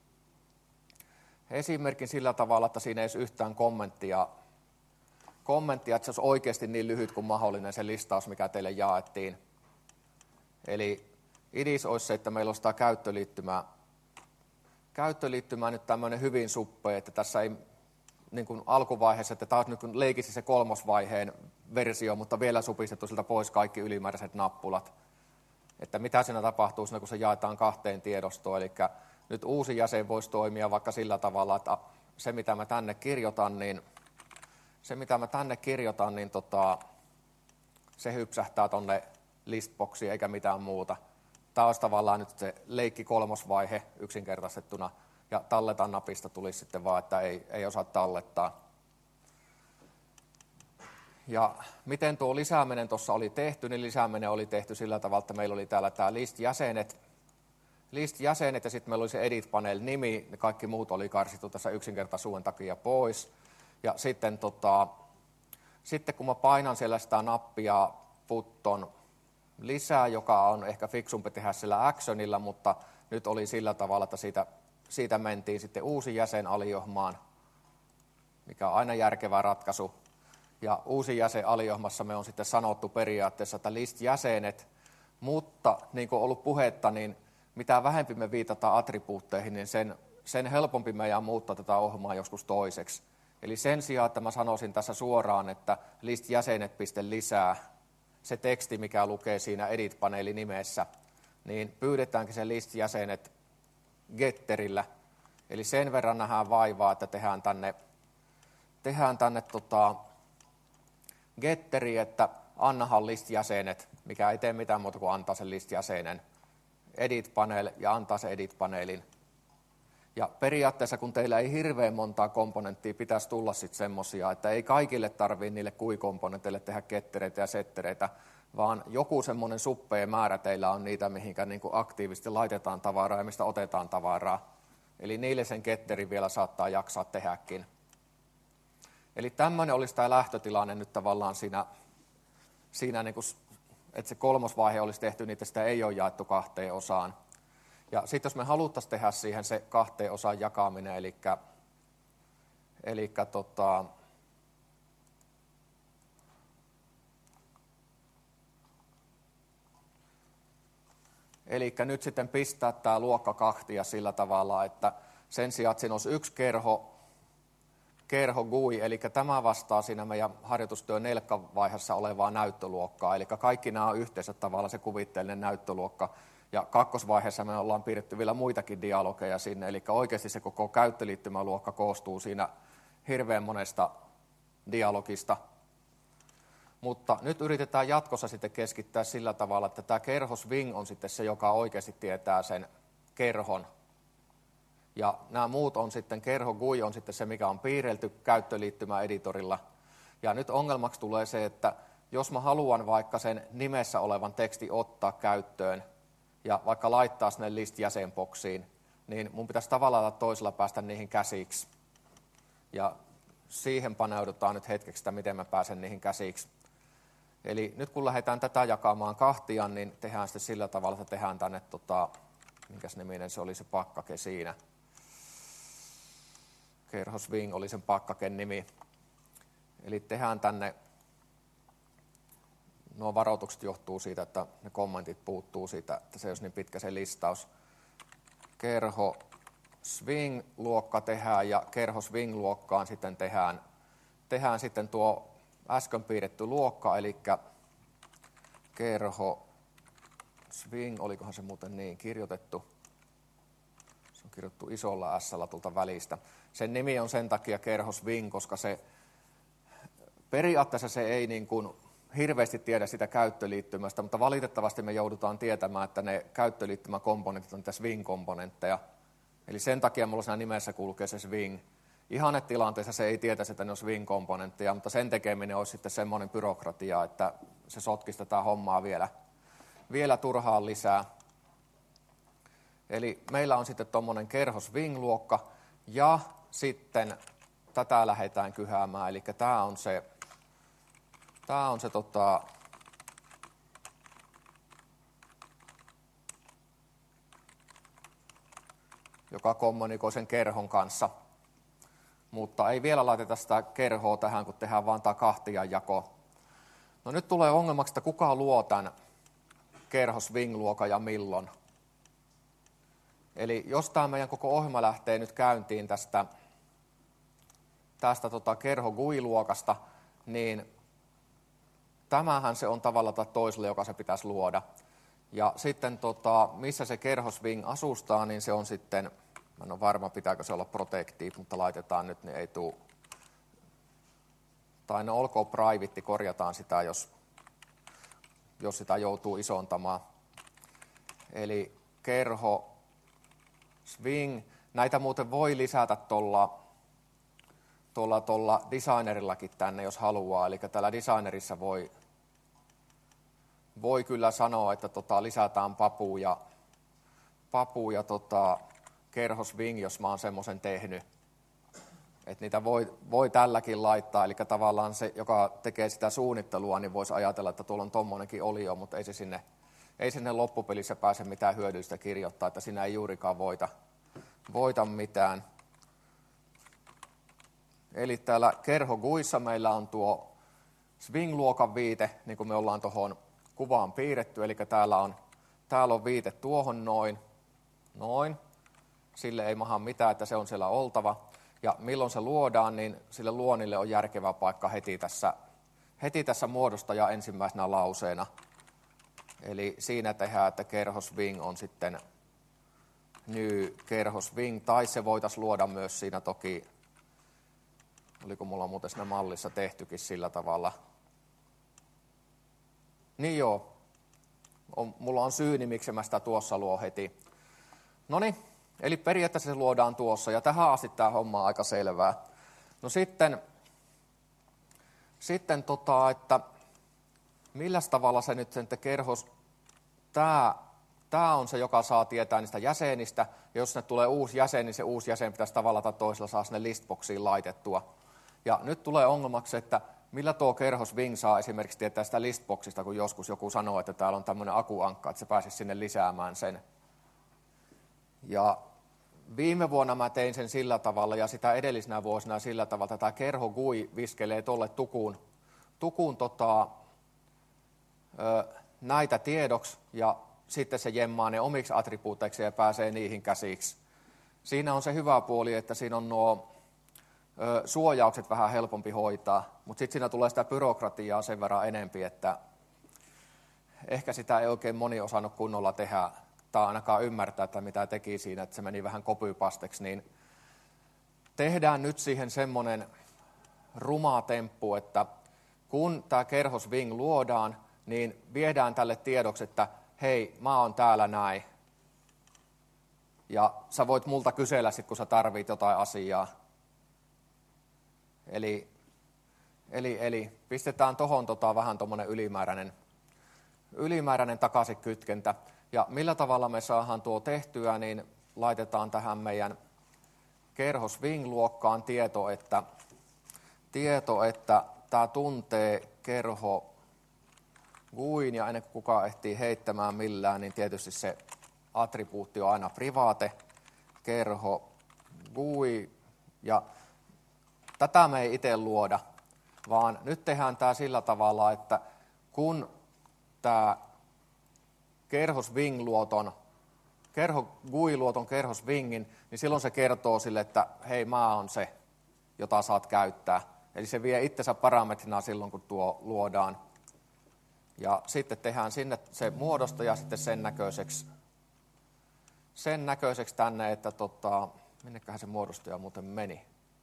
esimerkin sillä tavalla, että siinä ei olisi yhtään kommenttia, kommenttia, että se olisi oikeasti niin lyhyt kuin mahdollinen se listaus, mikä teille jaettiin. Eli idis olisi se, että meillä on sitä käyttöliittymää, käyttöliittymää nyt tämmöinen hyvin suppea, että tässä ei niin kuin alkuvaiheessa, että tämä olisi niin leikisi se kolmosvaiheen versio, mutta vielä supistettu siltä pois kaikki ylimääräiset nappulat. Että mitä siinä tapahtuu siinä, kun se jaetaan kahteen tiedostoon. Eli nyt uusi jäsen voisi toimia vaikka sillä tavalla, että se mitä mä tänne kirjoitan, niin, se, mitä mä tänne kirjoitan, niin tota, se hypsähtää tonne listboxiin eikä mitään muuta. Tämä olisi tavallaan nyt se leikki kolmosvaihe yksinkertaistettuna. Ja talletan napista tulisi sitten vaan, että ei, ei osaa tallettaa. Ja miten tuo lisääminen tuossa oli tehty, niin lisääminen oli tehty sillä tavalla, että meillä oli täällä tämä list-jäsenet, list-jäsenet ja sitten meillä oli se edit-panel-nimi, ja kaikki muut oli karsittu tässä yksinkertaisuuden takia pois. Ja sitten, tota, sitten kun mä painan siellä sitä nappia putton lisää, joka on ehkä fiksumpi tehdä sillä actionilla, mutta nyt oli sillä tavalla, että siitä, siitä mentiin sitten uusi jäsen aliohmaan, mikä on aina järkevä ratkaisu. Ja uusi jäsen aliohmassa me on sitten sanottu periaatteessa, että list-jäsenet, mutta niin kuin on ollut puhetta, niin mitä vähempi me viitataan attribuutteihin, niin sen, sen helpompi meidän muuttaa tätä ohjelmaa joskus toiseksi. Eli sen sijaan, että mä sanoisin tässä suoraan, että list-jäsenet piste lisää, se teksti, mikä lukee siinä edit-paneelin nimessä, niin pyydetäänkin se list-jäsenet getterillä. Eli sen verran nähdään vaivaa, että tehdään tänne, tehdään tänne tota, getteri, että annahan list-jäsenet, mikä ei tee mitään muuta kuin antaa sen list-jäsenen, edit-panel ja antaa se edit-paneelin. Ja periaatteessa, kun teillä ei hirveän montaa komponenttia, pitäisi tulla sitten semmoisia, että ei kaikille tarvitse niille G U I-komponenteille tehdä gettereitä ja settereitä, vaan joku semmoinen suppea määrä teillä on niitä, mihinkä niin kuin aktiivisesti laitetaan tavaraa ja mistä otetaan tavaraa. Eli niille sen getterin vielä saattaa jaksaa tehdäkin. Eli tämmöinen olisi tämä lähtötilanne nyt tavallaan siinä, siinä niin kuin, että se kolmosvaihe olisi tehty, niin että sitä ei ole jaettu kahteen osaan. Ja sitten jos me haluttaisiin tehdä siihen se kahteen osaan jakaminen, eli, eli tota, eli nyt sitten pistää tämä luokka kahtia sillä tavalla, että sen sijaan, että siinä olisi yksi kerho, kerho G U I, eli tämä vastaa siinä meidän harjoitustyön nelkkavaiheessa olevaa näyttöluokkaa, eli kaikki nämä on yhteensä tavallaan se kuvitteellinen näyttöluokka. Ja kakkosvaiheessa me ollaan piirretty vielä muitakin dialogeja sinne, eli oikeasti se koko käyttöliittymäluokka koostuu siinä hirveän monesta dialogista. Mutta nyt yritetään jatkossa sitten keskittää sillä tavalla, että tämä kerho swing on sitten se, joka oikeasti tietää sen kerhon. Ja nämä muut on sitten, kerho G U I on sitten se, mikä on piirrelty käyttöliittymäeditorilla. Ja nyt ongelmaksi tulee se, että jos mä haluan vaikka sen nimessä olevan teksti ottaa käyttöön, ja vaikka laittaa sinne list-jäsenboksiin, niin mun pitäisi tavallaan toisella päästä niihin käsiksi. Ja siihen paneudutaan nyt hetkeksi, että miten mä pääsen niihin käsiksi. Eli nyt kun lähdetään tätä jakamaan kahtia, niin tehdään sitten sillä tavalla, että tehdään tänne, tota, minkäs niminen se oli se pakkake siinä. Kerho Swing oli sen pakkaken nimi. Eli tehdään tänne, nuo varoitukset johtuu siitä, että ne kommentit puuttuu siitä, että se olisi niin pitkä se listaus. Kerho Swing-luokka tehdään ja kerho Swing-luokkaan sitten tehdään, tehdään sitten tuo äsken piirretty luokka, eli kerho Swing, olikohan se muuten niin kirjoitettu? Se on kirjoittu isolla S-llä tuolta välistä. Sen nimi on sen takia kerho Swing, koska se periaatteessa se ei niin kuin hirveästi tiedä sitä käyttöliittymästä, mutta valitettavasti me joudutaan tietämään, että ne käyttöliittymäkomponentit on niitä Swing-komponentteja. Eli sen takia mulla siinä nimessä kulkee se Swing. Ihannetilanteessa se ei tietäisi, että ne on Swing-komponentteja, mutta sen tekeminen olisi sitten semmoinen byrokratia, että se sotkisi tätä hommaa vielä, vielä turhaan lisää. Eli meillä on sitten tuommoinen kerho Swing-luokka ja sitten tätä lähdetään kyhäämään. Eli tämä on se, tämä on se tota, joka kommunikoi sen kerhon kanssa. Mutta ei vielä laiteta sitä kerhoa tähän, kun tehdään vaan tämä kahtian jako. No nyt tulee ongelmaksi, että kuka luo tämän kerho Swing-luokan ja milloin. Eli jos tämä meidän koko ohjelma lähtee nyt käyntiin tästä, tästä tota kerho G U I-luokasta, niin tämähän se on tavalla tai toisella, joka se pitäisi luoda. Ja sitten tota, missä se kerho Swing asustaa, niin se on sitten, mä en ole varma pitääkö se olla protective, mutta laitetaan nyt, niin ei tule. Tai no olkoon private, korjataan sitä, jos, jos sitä joutuu isontamaan. Eli kerho Swing, näitä muuten voi lisätä tuolla tuolla, tuolla designerillakin tänne, jos haluaa. Eli täällä designerissa voi, voi kyllä sanoa, että tota, lisätään papu ja, papu ja tota, kerho Swing, jos mä oon semmoisen tehnyt. Että niitä voi, voi tälläkin laittaa, eli tavallaan se, joka tekee sitä suunnittelua, niin voisi ajatella, että tuolla on tommonenkin olio, mutta ei se sinne, ei sinne loppupelissä pääse mitään hyödyllistä kirjoittaa, että siinä ei juurikaan voita, voita mitään. Eli täällä kerho G U I:ssa meillä on tuo Swing-luokan viite, niin kuin me ollaan tuohon kuvaan piirretty, eli täällä on, täällä on viite tuohon noin, noin. Sille ei maha mitään, että se on siellä oltava. Ja milloin se luodaan, niin sille luonnille on järkevä paikka heti tässä, heti tässä muodostaja ensimmäisenä lauseena. Eli siinä tehdään, että kerho Swing on sitten new kerho Swing, tai se voitaisiin luoda myös siinä toki, oliko mulla muuten siinä mallissa tehtykin sillä tavalla. Niin joo, on, mulla on syyni, miksi mä sitä tuossa luo heti. Noniin, eli periaatteessa se luodaan tuossa, ja tähän asti tämä homma on aika selvää. No sitten, sitten tota, että milläs tavalla se nyt sen kerhos, tämä, tämä on se, joka saa tietää niistä jäsenistä, ja jos sinne tulee uusi jäsen, niin se uusi jäsen pitäisi tavalla tai toisella saa sinne listboxiin laitettua. Ja nyt tulee ongelmaksi, että millä tuo kerho Swing saa esimerkiksi tietää sitä listboxista, kun joskus joku sanoo, että täällä on tämmöinen akuankka, että se pääsisi sinne lisäämään sen. Ja viime vuonna mä tein sen sillä tavalla, ja sitä edellisenä vuosina sillä tavalla, että tämä kerho G U I viskelee tuolle tukuun, tukuun tota, ö, näitä tiedoksi, ja sitten se jemmaa ne omiksi attribuuteiksi ja pääsee niihin käsiksi. Siinä on se hyvä puoli, että siinä on nuo ö, suojaukset vähän helpompi hoitaa, mutta sitten siinä tulee sitä byrokratiaa sen verran enempi, että ehkä sitä ei oikein moni osannut kunnolla tehdä, tai ainakaan ymmärtää, että mitä teki siinä, että se meni vähän copy-pasteksi, niin tehdään nyt siihen semmoinen ruma temppu, että kun tämä kerho Swing luodaan, niin viedään tälle tiedoksi, että hei, mä oon täällä näin. Ja sä voit multa kysellä sit, kun sä tarvit jotain asiaa. Eli, eli, eli pistetään tohon tota vähän tommonen ylimääräinen, ylimääräinen takaisinkytkentä. Ja millä tavalla me saadaan tuo tehtyä, niin laitetaan tähän meidän kerho Swing-luokkaan tieto, että, tieto, että tämä tuntee kerho guin, ja ennen kuin kukaan ehtii heittämään millään, niin tietysti se attribuutti on aina private, kerho, gui, ja tätä me ei itse luoda, vaan nyt tehdään tämä sillä tavalla, että kun tämä kerhos Ving luoton, kerho gui luoton kerhos Vingin, niin silloin se kertoo sille, että hei, mä oon se, jota saat käyttää. Eli se vie itsensä parametrina silloin, kun tuo luodaan. Ja sitten tehdään sinne se muodostaja sitten sen näköiseksi, sen näköiseksi tänne, että tota, minnekähän se muodostaja muuten meni.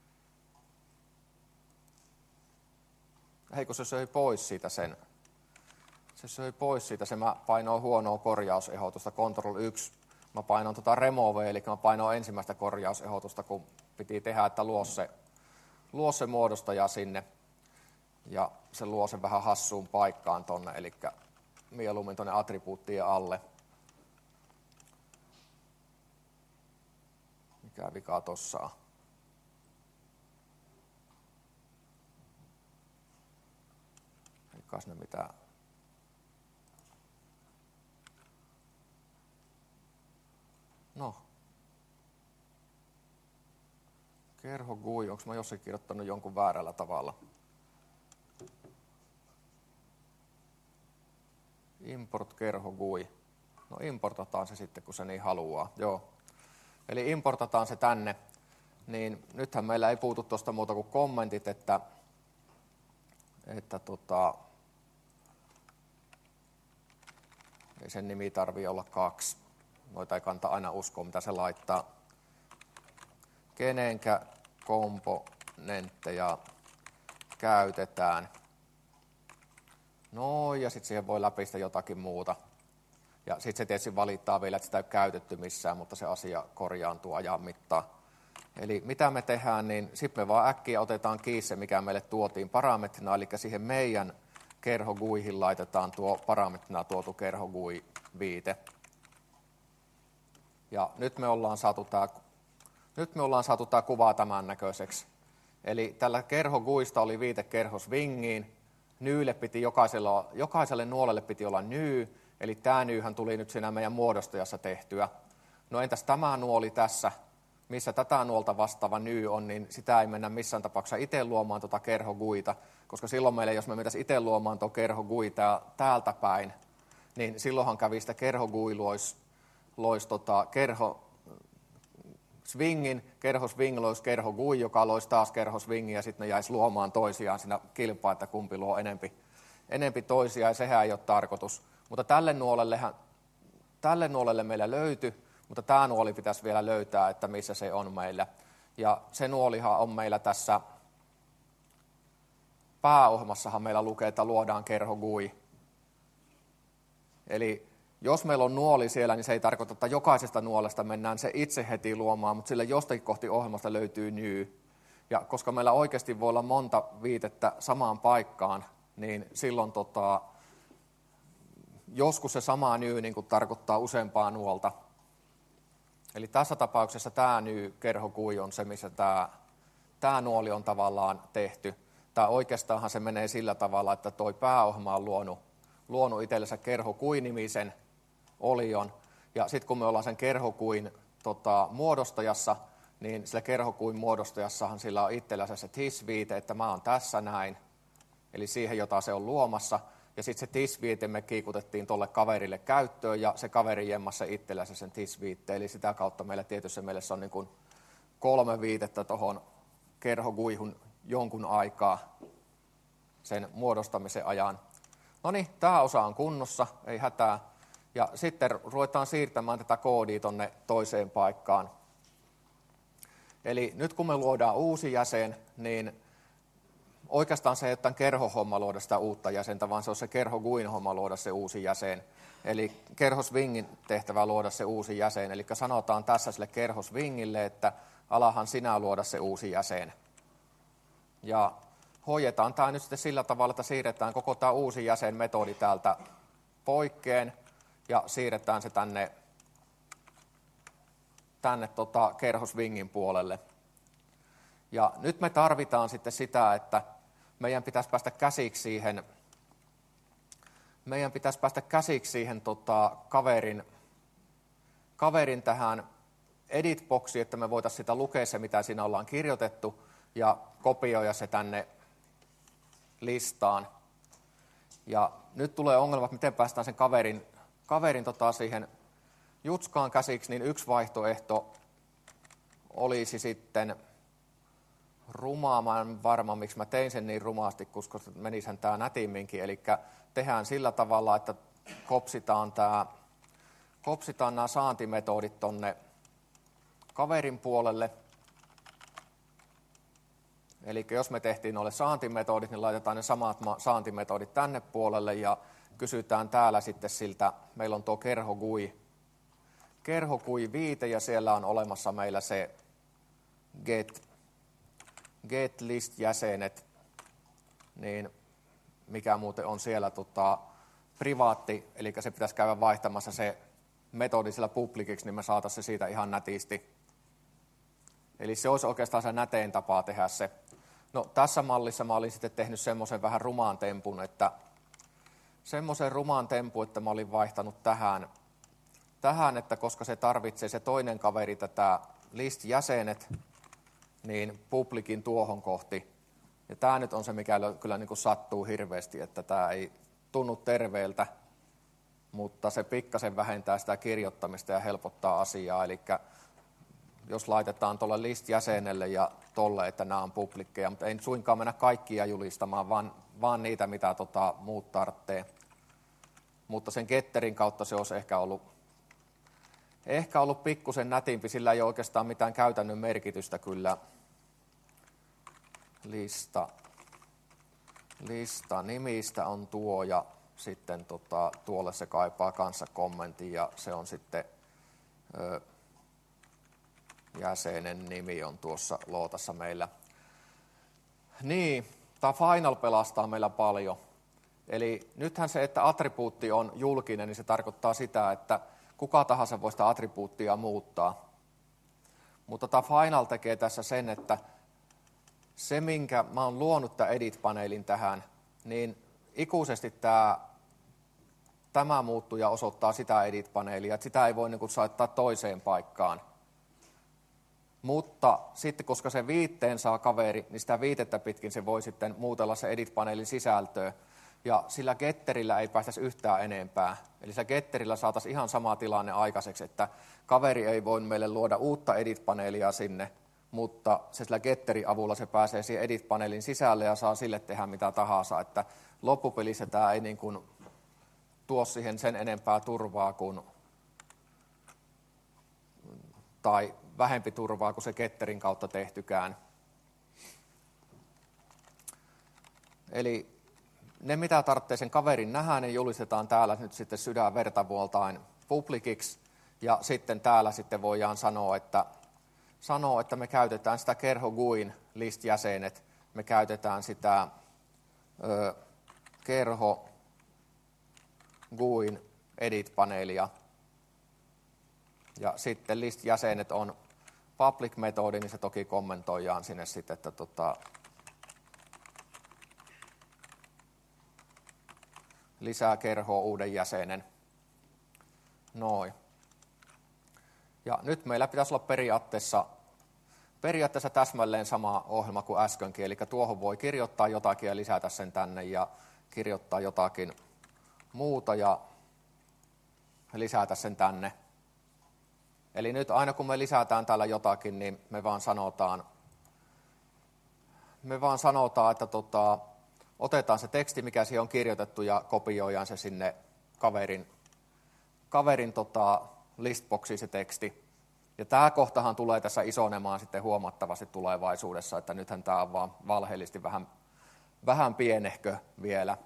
Hei, kun se söi pois siitä sen. Se söi pois siitä, se mä painoin huonoa korjausehdotusta, control yksi. Mä painoin tota remove, eli mä painoin ensimmäistä korjausehdotusta, kun piti tehdä, että luo se, luo se muodostaja sinne. Ja se luo sen vähän hassuun paikkaan tonne, eli mieluummin tonne attribuuttien alle. Mikä vika tossa on? Eikä ne mitään. No. Kerho gui, onko mä jossakin kirjoittanut jonkun väärällä tavalla? Import kerho gui. No importataan se sitten, kun se niin haluaa. Joo. Eli importataan se tänne. Niin nythän meillä ei puutu tuosta muuta kuin kommentit, että, että tota, ei sen nimi tarvii olla kaksi. Noita ei kannata aina uskoa, mitä se laittaa. Kenenkä komponentteja käytetään. No, ja sitten siihen voi läpistä jotakin muuta. Ja sitten se tietysti valittaa vielä, että sitä ei ole käytetty missään, mutta se asia korjaantuu ajan mittaan. Eli mitä me tehdään, niin sitten me vaan äkkiä otetaan kiinni se, mikä meille tuotiin parametrina, eli siihen meidän kerho guihin laitetaan tuo parametrina tuotu kerho gui viite. Ja nyt me ollaan saatu tämä, nyt me ollaan saatu tämä kuva tämän näköiseksi. Eli tällä kerho guista oli viite kerhos Vingiin. Nyille piti jokaisella, jokaiselle nuolelle piti olla ny, eli tämä nyyhän tuli nyt siinä meidän muodostajassa tehtyä. No entäs tämä nuoli tässä, missä tätä nuolta vastaava ny on, niin sitä ei mennä missään tapauksessa itse luomaan tuota kerho guita, koska silloin meille, jos me mentäisiin itse luomaan tuo kerho gui täältä päin, niin silloinhan kävi sitä kerho gui lois, lois tota, kerho swingin, kerho swing loisi kerho gui, joka loisi taas kerho swingin, ja sitten ne jäisi luomaan toisiaan siinä kilpaa, että kumpi luo enempi, enempi toisiaan, ja sehän ei ole tarkoitus. Mutta tälle nuolellehan, tälle nuolelle meillä löytyi, mutta tämä nuoli pitäisi vielä löytää, että missä se on meillä. Ja se nuolihan on meillä tässä pääohjelmassahan meillä lukee, että luodaan kerho gui. Eli jos meillä on nuoli siellä, niin se ei tarkoita, että jokaisesta nuolesta mennään se itse heti luomaan, mutta sille jostakin kohti ohjelmasta löytyy new. Ja koska meillä oikeasti voi olla monta viitettä samaan paikkaan, niin silloin tota, joskus se sama new niin kuin tarkoittaa useampaa nuolta. Eli tässä tapauksessa tämä new kerho gui on se, missä tämä, tämä nuoli on tavallaan tehty. Tai oikeastaanhan se menee sillä tavalla, että toi pääohjelma on luonut, luonut itsellensä kerho gui-nimisen olion. Ja sitten kun me ollaan sen kerho guin tota, muodostajassa, niin sillä kerho guin muodostajassahan sillä on itsellänsä se tis-viite, että mä oon tässä näin. Eli siihen, jota se on luomassa. Ja sitten se tis-viite me kiikutettiin tuolle kaverille käyttöön, ja se kaveri jemmassa itsellänsä sen tis-viitteen. Eli sitä kautta meillä tietyssä mielessä on niin kuin kolme viitettä tuohon kerho guihun jonkun aikaa sen muodostamisen ajan. No niin, tämä osa on kunnossa, ei hätää. Ja sitten ruvetaan siirtämään tätä koodia tuonne toiseen paikkaan. Eli nyt kun me luodaan uusi jäsen, niin oikeastaan se ei ole tämän kerhohomma luoda sitä uutta jäsentä, vaan se on se kerho guin homma luoda se uusi jäsen. Eli kerho swingin tehtävä luoda se uusi jäsen. Eli sanotaan tässä sille kerho swingille, että alahan sinä luoda se uusi jäsen. Ja hoidetaan tämä nyt sitten sillä tavalla, että siirretään koko tämä uusi jäsenmetodi täältä poikkeen ja siirretään se tänne, tänne tota kerho swingin puolelle. Ja nyt me tarvitaan sitten sitä, että meidän pitäisi päästä käsiksi siihen, meidän pitäisi päästä käsiksi siihen tota, kaverin, kaverin tähän edit-boksiin, että me voitaisiin sitä lukea se, mitä siinä ollaan kirjoitettu, ja kopioida se tänne listaan. Ja nyt tulee ongelma, että miten päästään sen kaverin, kaverin tota, siihen jutskaan käsiksi, niin yksi vaihtoehto olisi sitten rumaa. Mä en varma, miksi mä tein sen niin rumaasti, koska menihän tämä nätimminkin. Eli tehdään sillä tavalla, että kopsitaan, tää, kopsitaan nämä saantimetodit tonne kaverin puolelle. Eli jos me tehtiin noille saantimetodit, niin laitetaan ne samat saantimetodit tänne puolelle ja kysytään täällä sitten siltä, meillä on tuo kerho G U I, kerho G U I viite ja siellä on olemassa meillä se get, get list jäsenet, niin mikä muuten on siellä tota, privaatti, eli se pitäisi käydä vaihtamassa se metodi sillä publiciksi, niin me saataisiin se siitä ihan nätisti. Eli se olisi oikeastaan se nätein tapa tehdä se. No tässä mallissa mä olin sitten tehnyt semmoisen vähän rumaan tempun, että semmoisen rumaan tempun, että mä olin vaihtanut tähän, tähän, että koska se tarvitsee se toinen kaveri tätä list-jäsenet, niin publikin tuohon kohti. Ja tämä nyt on se, mikä kyllä niin kuin sattuu hirveästi, että tämä ei tunnu terveeltä, mutta se pikkasen vähentää sitä kirjoittamista ja helpottaa asiaa. Eli jos laitetaan tuolle list-jäsenelle ja tolle, että nämä on publikkeja, mutta ei suinkaan mennä kaikkia julistamaan, vaan, vaan niitä, mitä tota, muut tarvitsee. Mutta sen getterin kautta se olisi ehkä ollut, ehkä ollut pikkusen nätimpi, sillä ei ole oikeastaan mitään käytännön merkitystä kyllä. Lista, lista nimistä on tuo ja sitten tota, tuolle se kaipaa kanssa kommentin ja se on sitten ö, jäsenen nimi on tuossa lootassa meillä. Niin, tämä Final pelastaa meillä paljon. Eli nythän se, että attribuutti on julkinen, niin se tarkoittaa sitä, että kuka tahansa voi sitä attribuuttia muuttaa. Mutta tämä Final tekee tässä sen, että se, minkä mä oon luonut tämän edit-paneelin tähän, niin ikuisesti tämä, tämä muuttuja osoittaa sitä edit-paneelia, että sitä ei voi niin kuin saattaa toiseen paikkaan. Mutta sitten, koska se viitteen saa kaveri, niin sitä viitettä pitkin se voi sitten muutella se edit-paneelin sisältöä. Ja sillä getterillä ei päästäisi yhtään enempää. Eli sillä getterillä saataisiin ihan sama tilanne aikaiseksi, että kaveri ei voi meille luoda uutta edit-paneelia sinne, mutta se sillä getterin avulla se pääsee siihen edit-paneelin sisälle ja saa sille tehdä mitä tahansa. Että loppupelissä tämä ei niin kuin tuo siihen sen enempää turvaa kuin, tai vähempi turvaa kuin se getterin kautta tehtykään. Eli ne, mitä tarvitsee sen kaverin nähdä, ne julistetaan täällä nyt sitten sydän vertavuoltain publiciksi. Ja sitten täällä sitten voidaan sanoa, että, sanoa, että me käytetään sitä kerho G U I:n list-jäsenet. Me käytetään sitä ö, kerho G U I:n edit-paneelia. Ja sitten list-jäsenet on public-metodi, niin se toki kommentoidaan sinne sitten, että tota, lisää kerhoa uuden jäsenen. Noin. Ja nyt meillä pitäisi olla periaatteessa, periaatteessa täsmälleen sama ohjelma kuin äskenkin, eli tuohon voi kirjoittaa jotakin ja lisätä sen tänne ja kirjoittaa jotakin muuta ja lisätä sen tänne. Eli nyt aina kun me lisätään täällä jotakin, niin me vaan sanotaan, me vaan sanotaan että tota, otetaan se teksti, mikä siihen on kirjoitettu ja kopioidaan se sinne kaverin, kaverin tota, listboxiin se teksti. Ja tämä kohtahan tulee tässä isonemaan sitten huomattavasti tulevaisuudessa, että nythän tämä on vaan valheellisesti vähän, vähän pienehkö vielä.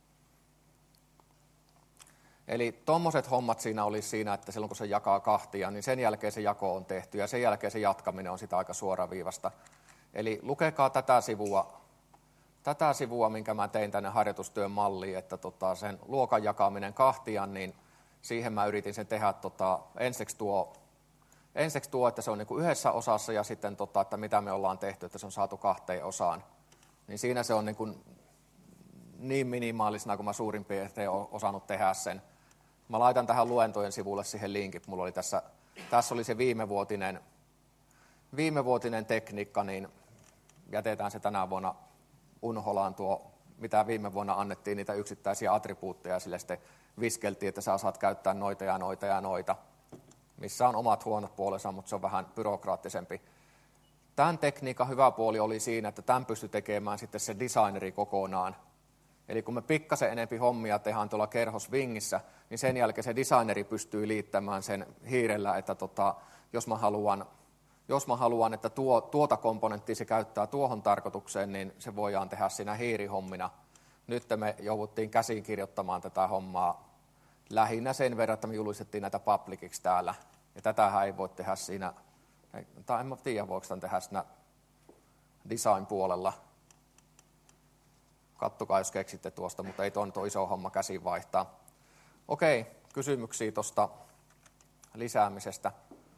Eli tuommoiset hommat siinä olisi siinä, että silloin kun se jakaa kahtia, niin sen jälkeen se jako on tehty ja sen jälkeen se jatkaminen on sitä aika suoraviivasta. Eli lukekaa tätä sivua, tätä sivua minkä mä tein tänne harjoitustyön malliin, että tota sen luokan jakaminen kahtia, niin siihen mä yritin sen tehdä tota, ensiksi, tuo, ensiksi tuo, että se on niin kuin yhdessä osassa ja sitten, tota, että mitä me ollaan tehty, että se on saatu kahteen osaan. Niin siinä se on niin kuin niin minimaalisena kuin mä suurin piirtein olen osannut tehdä sen. Mä laitan tähän luentojen sivulle siihen linkit. Mulla oli tässä, tässä oli se viimevuotinen, viimevuotinen tekniikka, niin jätetään se tänä vuonna unholaan tuo, mitä viime vuonna annettiin, niitä yksittäisiä attribuutteja, sille sitten viskeltiin, että sä saat käyttää noita ja noita ja noita, missä on omat huonot puolensa, mutta se on vähän byrokraattisempi. Tämän tekniikan hyvä puoli oli siinä, että tämän pystyi tekemään sitten se designeri kokonaan. Eli kun me pikkasen enempi hommia tehdään tuolla kerhosvingissä, niin sen jälkeen se designeri pystyy liittämään sen hiirellä, että tota, jos, mä haluan, jos mä haluan, että tuo, tuota komponenttia se käyttää tuohon tarkoitukseen, niin se voidaan tehdä siinä hiirihommina. Nyt me jouduttiin käsin kirjoittamaan tätä hommaa lähinnä sen verran, että me julistettiin näitä publiciksi täällä. Ja tätähän ei voi tehdä siinä, tai en mä tiedä, voiko tämän tehdä siinä design-puolella. Kattokaa, jos keksitte tuosta, mutta ei tuo nyt ole iso homma käsin vaihtaa. Okei, kysymyksiä tuosta lisäämisestä.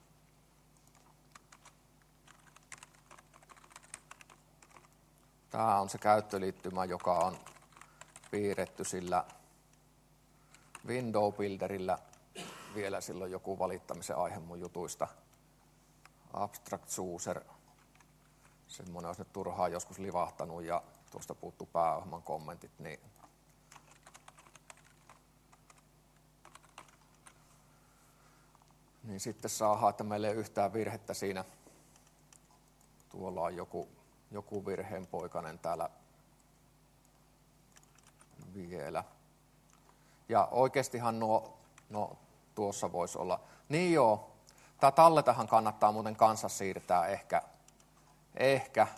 Tämä on se käyttöliittymä, joka on piirretty sillä Window Builderillä. Vielä silloin joku valittamisen aihe mun jutuista. Abstract User. Semmoinen olisi nyt turhaan joskus livahtanut ja tuosta puuttuu pääohjelman kommentit. Niin niin sitten saadaan, että meillä ei yhtään virhettä siinä. Tuolla on joku, joku virheenpoikainen täällä vielä. Ja oikeastihan nuo, no tuossa voisi olla. Niin joo, tämä talletahan kannattaa muuten kanssa siirtää ehkä, ehkä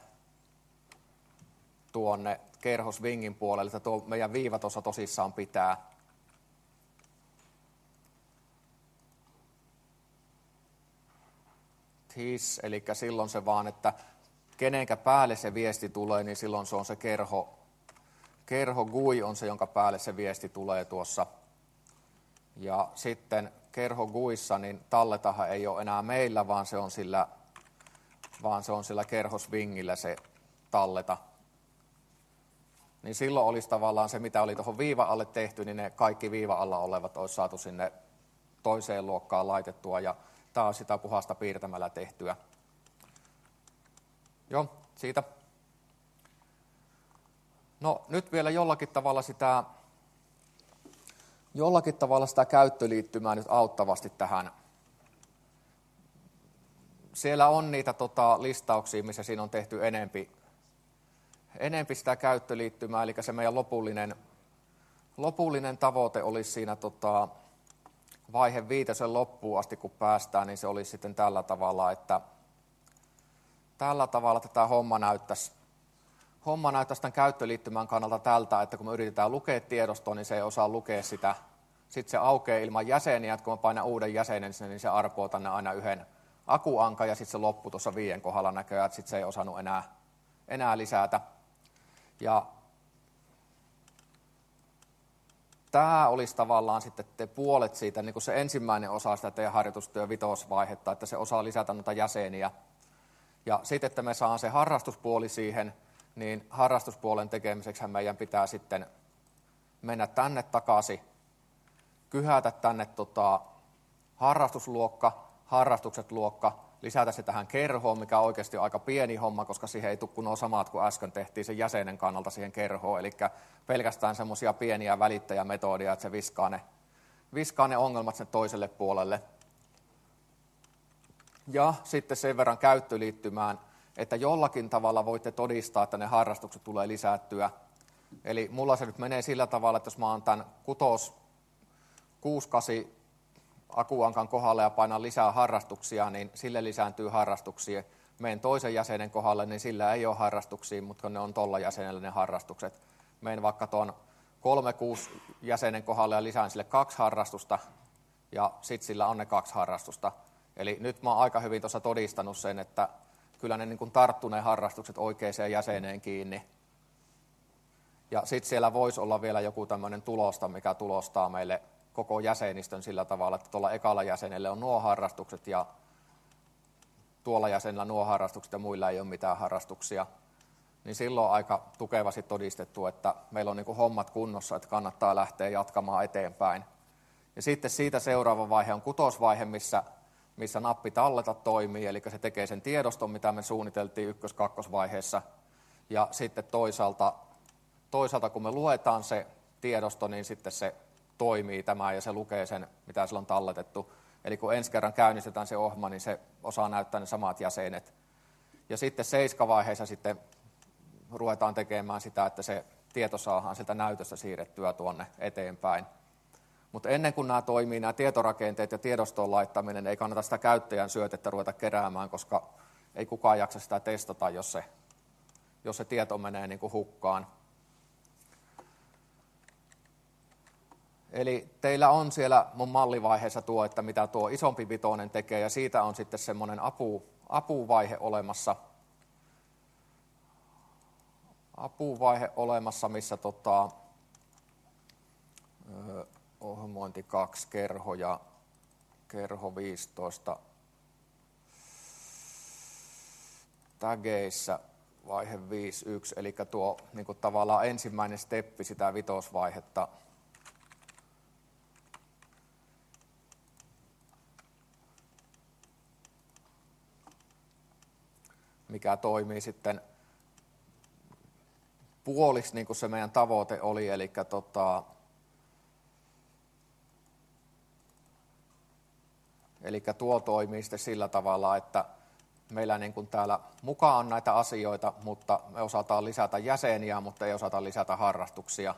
tuonne kerhosvingin puolelle, että tuo meidän viiva tuossa tosissaan pitää. His, eli silloin se vaan, että kenenkä päälle se viesti tulee, niin silloin se on se kerho, kerho G U I on se, jonka päälle se viesti tulee tuossa. Ja sitten kerho G U I:ssa, niin talletahan ei ole enää meillä, vaan se on sillä, vaan se on sillä kerhosvingillä se talleta. Niin silloin olisi tavallaan se, mitä oli tuohon viiva alle tehty, niin ne kaikki viiva alla olevat olisi saatu sinne toiseen luokkaan laitettua, ja tämä on sitä puhasta piirtämällä tehtyä. Joo, siitä. No nyt vielä jollakin tavalla sitä, jollakin tavalla sitä käyttöliittymää nyt auttavasti tähän. Siellä on niitä tota, listauksia, missä siinä on tehty enempi, enempi sitä käyttöliittymää, eli se meidän lopullinen, lopullinen tavoite olisi siinä tota, vaihe viitosen loppuun asti, kun päästään, niin se olisi sitten tällä tavalla, että tällä tavalla että tämä homma näyttäisi, homma näyttäisi tämän käyttöliittymän kannalta tältä, että kun me yritetään lukea tiedostoa, niin se ei osaa lukea sitä. Sitten se aukeaa ilman jäseniä, että kun mä painan uuden jäsenen sinne, niin se arpoo tänne aina yhden akuankan, ja sitten se loppu tuossa viien kohdalla näköjään, että sitten se ei osannut enää, enää lisätä. Ja tämä olisi tavallaan sitten te puolet siitä, niin kuin se ensimmäinen osa sitä teidän harjoitustyö vitosvaihetta, että se osaa lisätä noita jäseniä. Ja sitten, että me saan se harrastuspuoli siihen, niin harrastuspuolen tekemiseksi meidän pitää sitten mennä tänne takaisin, kyhätä tänne tota, harrastusluokka, harrastukset luokka, lisätä se tähän kerhoon, mikä on oikeasti aika pieni homma, koska siihen ei tule kun nuo samat kuin äsken tehtiin sen jäsenen kannalta siihen kerhoon, eli pelkästään semmoisia pieniä välittäjämetodia, että se viskaa ne, viskaa ne ongelmat sen toiselle puolelle. Ja sitten sen verran käyttöliittymään, että jollakin tavalla voitte todistaa, että ne harrastukset tulee lisättyä. Eli mulla se nyt menee sillä tavalla, että jos mä oon tämän kutos kuusi kahdeksan akuankan kohdalle ja painan lisää harrastuksia, niin sille lisääntyy harrastuksia. Meen toisen jäsenen kohdalle, niin sillä ei ole harrastuksia, mutta ne on tuolla jäsenellä ne harrastukset. Meen vaikka tuon kolme kuusi jäsenen kohdalle ja lisään sille kaksi harrastusta, ja sitten sillä on ne kaksi harrastusta. Eli nyt mä oon aika hyvin tuossa todistanut sen, että kyllä ne niin kuin tarttuu ne harrastukset oikeaan jäseneen kiinni. Ja sitten siellä voisi olla vielä joku tämmöinen tulosta, mikä tulostaa meille koko jäsenistön sillä tavalla, että tuolla ekalla jäsenelle on nuo harrastukset ja tuolla jäsenellä nuo harrastukset ja muilla ei ole mitään harrastuksia. niin silloin on aika tukevasti todistettu, että meillä on niin kuin hommat kunnossa, että kannattaa lähteä jatkamaan eteenpäin. Ja sitten siitä seuraava vaihe on kutosvaihe, missä, missä nappi talleta toimii, eli se tekee sen tiedoston, mitä me suunniteltiin ykkös-kakkosvaiheessa. Ja sitten toisaalta, toisaalta, kun me luetaan se tiedosto, niin sitten se toimii tämä ja se lukee sen, mitä sillä on talletettu. Eli kun ensi kerran käynnistetään se ohjelma, niin se osaa näyttää ne samat jäsenet. Ja sitten seiskavaiheessa sitten ruvetaan tekemään sitä, että se tieto saadaan sieltä näytöstä siirrettyä tuonne eteenpäin. Mutta ennen kuin nämä toimii, nämä tietorakenteet ja tiedostoon laittaminen, ei kannata sitä käyttäjän syötettä ruveta keräämään, koska ei kukaan jaksa sitä testata, jos se, jos se tieto menee niin kuin hukkaan. Eli teillä on siellä mun mallivaiheessa tuo, että mitä tuo isompi vitonen tekee, ja siitä on sitten semmoinen apu, apuvaihe olemassa. Apuvaihe olemassa, missä tota, ohjelmointi kaksi, kerho ja kerho viisitoista tageissa vaihe viisi yksi, eli tuo niin kuin tavallaan ensimmäinen steppi sitä vitosvaihetta. Mikä toimii sitten puoliksi, niin kuin se meidän tavoite oli, eli tota, eli tuo toimii sitten sillä tavalla, että meillä niin kuin täällä mukaan on näitä asioita, mutta me osataan lisätä jäseniä, mutta ei osata lisätä harrastuksia.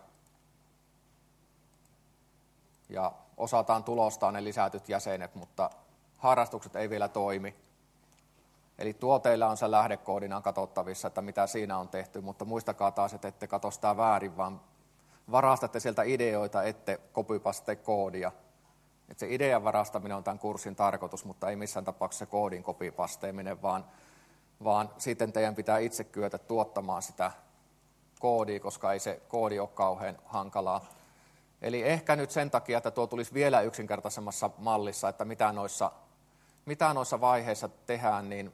Ja osataan tulostaa ne lisätyt jäsenet, mutta harrastukset ei vielä toimi. Eli tuo teillä on se lähdekoodina katsottavissa, että mitä siinä on tehty, mutta muistakaa taas, että ette katso sitä väärin, vaan varastatte sieltä ideoita, ette copypaste koodia. Että se idean varastaminen on tämän kurssin tarkoitus, mutta ei missään tapauksessa koodin copypasteeminen, vaan, vaan sitten teidän pitää itse kyetä tuottamaan sitä koodia, koska ei se koodi ole kauhean hankalaa. Eli ehkä nyt sen takia, että tuo tulisi vielä yksinkertaisemmassa mallissa, että mitä noissa, mitä noissa vaiheissa tehdään, niin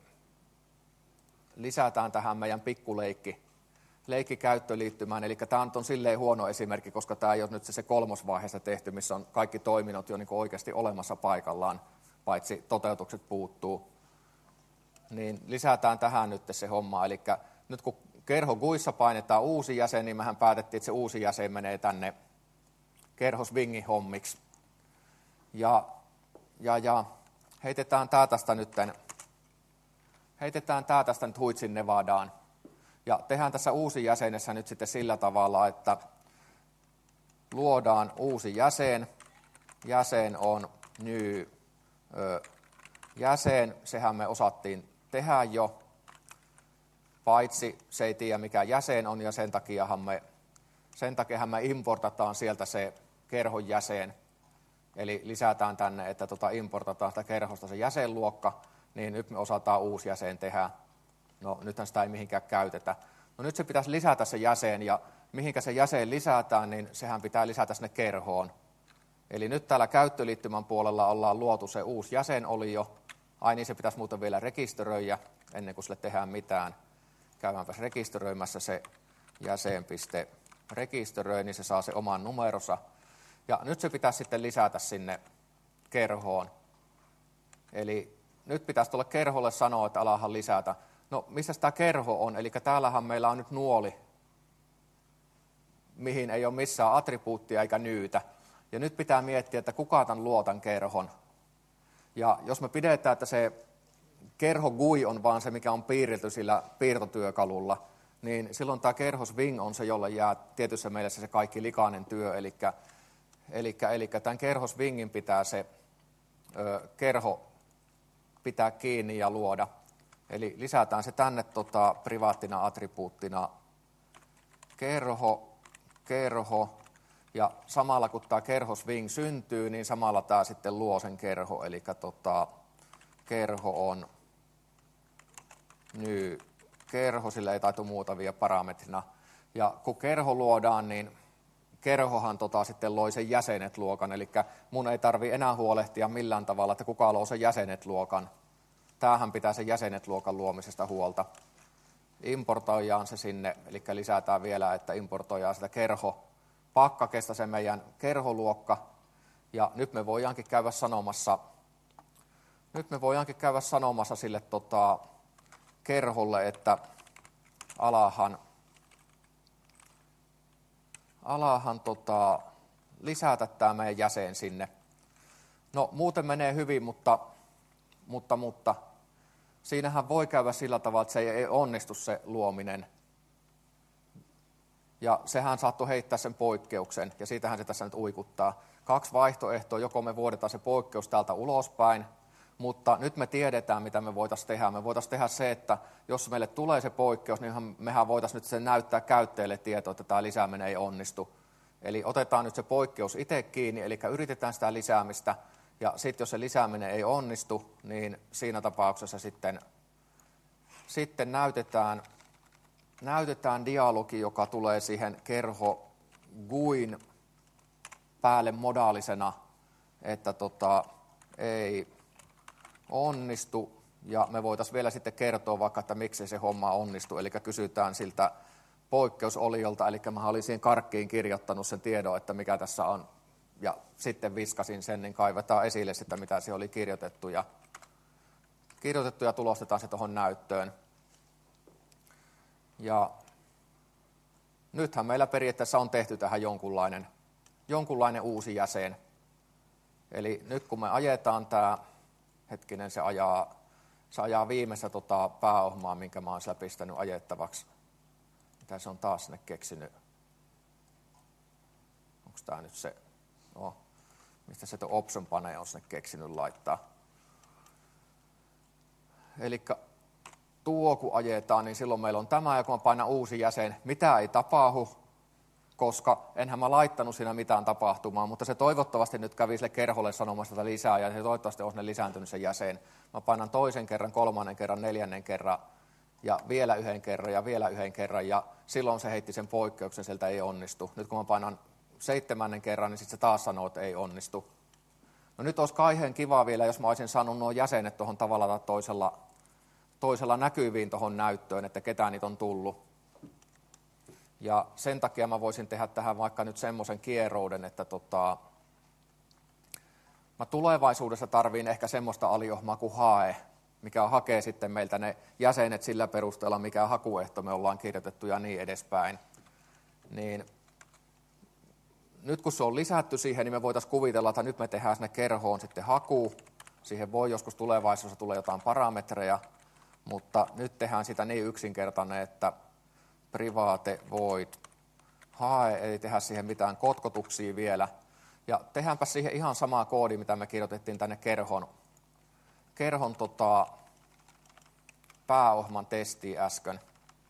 lisätään tähän meidän pikkuleikki, leikkikäyttöliittymään. Eli tämä on silleen huono esimerkki, koska tämä ei ole nyt se, se kolmosvaiheessa tehty, missä on kaikki toiminnot jo niin kuin oikeasti olemassa paikallaan, paitsi toteutukset puuttuu. Niin lisätään tähän nyt se homma. Eli nyt kun kerho guissa painetaan uusi jäsen, niin mehän päätettiin, että se uusi jäsen menee tänne kerho swingin hommiksi. Ja, ja, ja heitetään tämä tästä nytten. Heitetään tämä tästä nyt Huitsin Nevadaan. Ja tehdään tässä uusi jäsenessä nyt sitten sillä tavalla, että luodaan uusi jäsen. Jäsen on new ö, jäsen. Sehän me osattiin tehdä jo, paitsi se ei tiedä mikä jäsen on, ja sen takiahan me, sen takiahan me importataan sieltä se kerhon jäsen. Eli lisätään tänne, että tota importataan sitä kerhosta se jäsenluokka, niin nyt me osataan uusi jäsen tehdä. No nythän sitä ei mihinkään käytetä. No nyt se pitäisi lisätä se jäsen, ja mihinkä se jäsen lisätään, niin sehän pitää lisätä sinne kerhoon. Eli nyt täällä käyttöliittymän puolella ollaan luotu se uusi jäsen oli jo. Ai niin, se pitäisi muuten vielä rekisteröidä ennen kuin sille tehdään mitään. Käydäänpäs rekisteröimässä se jäsen.piste rekisteröi, niin se saa se oman numeronsa. Ja nyt se pitäisi sitten lisätä sinne kerhoon. Eli nyt pitäisi tuolle kerholle sanoa, että alahan lisätä. No, missä tämä kerho on? Eli täällähän meillä on nyt nuoli, mihin ei ole missään attribuuttia eikä nyytä. Ja nyt pitää miettiä, että kuka tämän luo tämän kerhon. Ja jos me pidetään, että se kerho G U I on vaan se, mikä on piirretty sillä piirtotyökalulla, niin silloin tämä kerho swing on se, jolle jää tietyssä mielessä se kaikki likainen työ. Eli, eli, eli tämän kerho swingin pitää se ö, kerho pitää kiinni ja luoda. Eli lisätään se tänne tota, privaattina attribuuttina kerho, kerho, ja samalla kun tämä kerho swing syntyy, niin samalla tämä sitten luo sen kerho, eli tota, kerho on new kerho, sillä ei taitu muuta vielä parametrina. Ja kun kerho luodaan, niin kerhohan tota sitten loi sen jäsenet luokan, eli mun ei tarvitse enää huolehtia millään tavalla, että kuka loo sen jäsenet luokan. Tämähän pitää sen jäsenet luokan luomisesta huolta. importoidaan se sinne, eli lisätään vielä, että importoidaan sitä kerhopakkakesta, se meidän kerholuokka. Ja nyt me voidaankin käydä sanomassa, nyt me voidaankin käydä sanomassa sille tota, kerholle, että alahan, alahan tota, lisätä tämä meidän jäsen sinne. No muuten menee hyvin, mutta, mutta, mutta siinähän voi käydä sillä tavalla, että se ei onnistu se luominen. Ja sehän saattoi heittää sen poikkeuksen, ja siitähän se tässä nyt uikuttaa. Kaksi vaihtoehtoa, joko me vuodetaan se poikkeus täältä ulospäin, mutta nyt me tiedetään, mitä me voitaisiin tehdä. Me voitaisiin tehdä se, että jos meille tulee se poikkeus, niin mehän voitaisiin nyt sen näyttää käyttäjälle tietoa, että tämä lisääminen ei onnistu. Eli otetaan nyt se poikkeus itse kiinni, eli yritetään sitä lisäämistä, ja sitten jos se lisääminen ei onnistu, niin siinä tapauksessa sitten, sitten näytetään, näytetään dialogi, joka tulee siihen kerho guin päälle modaalisena, että tota, ei onnistu, ja me voitaisiin vielä sitten kertoa vaikka, että miksi se homma onnistuu, eli kysytään siltä poikkeusoliolta, eli mä olin siihen karkkiin kirjoittanut sen tiedon, että mikä tässä on, ja sitten viskasin sen, niin kaivetaan esille sitä, mitä se oli kirjoitettu, ja, kirjoitettu ja tulostetaan se tuohon näyttöön. Ja nythän meillä periaatteessa on tehty tähän jonkunlainen, jonkunlainen uusi jäsen. Eli nyt kun me ajetaan tämä, hetkinen se ajaa, se ajaa viimeistä tota pääohmaa, minkä mä oon siellä pistänyt ajettavaksi. Mitä se on taas sinne keksinyt? Onko tämä nyt se, no, mistä se tuo option pane on sinne keksinyt laittaa? Eli tuo kun ajetaan, niin silloin meillä on tämä, ja kun mä painan uusi jäsen, mitä ei tapahdu, koska enhän mä laittanut siinä mitään tapahtumaa, mutta se toivottavasti nyt kävi sille kerholle sanomassa tätä lisää, ja se toivottavasti on sinne lisääntynyt se jäsen. Mä painan toisen kerran, kolmannen kerran, neljännen kerran, ja vielä yhden kerran, ja vielä yhden kerran, ja silloin se heitti sen poikkeuksen, sieltä ei onnistu. Nyt kun mä painan seitsemännen kerran, niin sitten se taas sanoo, että ei onnistu. No nyt olisi kaiheen kiva vielä, jos mä olisin saanut nuo jäsenet tuohon tavalla tai toisella, toisella näkyviin tuohon näyttöön, että ketä niitä on tullut. Ja sen takia mä voisin tehdä tähän vaikka nyt semmoisen kierouden, että tota, mä tulevaisuudessa tarviin ehkä semmoista aliohmaa kuin hae, mikä hakee sitten meiltä ne jäsenet sillä perusteella, mikä hakuehto me ollaan kirjoitettu ja niin edespäin. Niin nyt kun se on lisätty siihen, niin me voitaisiin kuvitella, että nyt me tehdään sinne kerhoon sitten haku. Siihen voi joskus tulevaisuudessa tulee jotain parametreja, mutta nyt tehdään sitä niin yksinkertainen, että private void hae, ei tehdä siihen mitään kotkotuksia vielä. Ja tehdäänpä siihen ihan samaa koodia, mitä me kirjoitettiin tänne kerhon, kerhon tota, pääohjelman testiin äsken.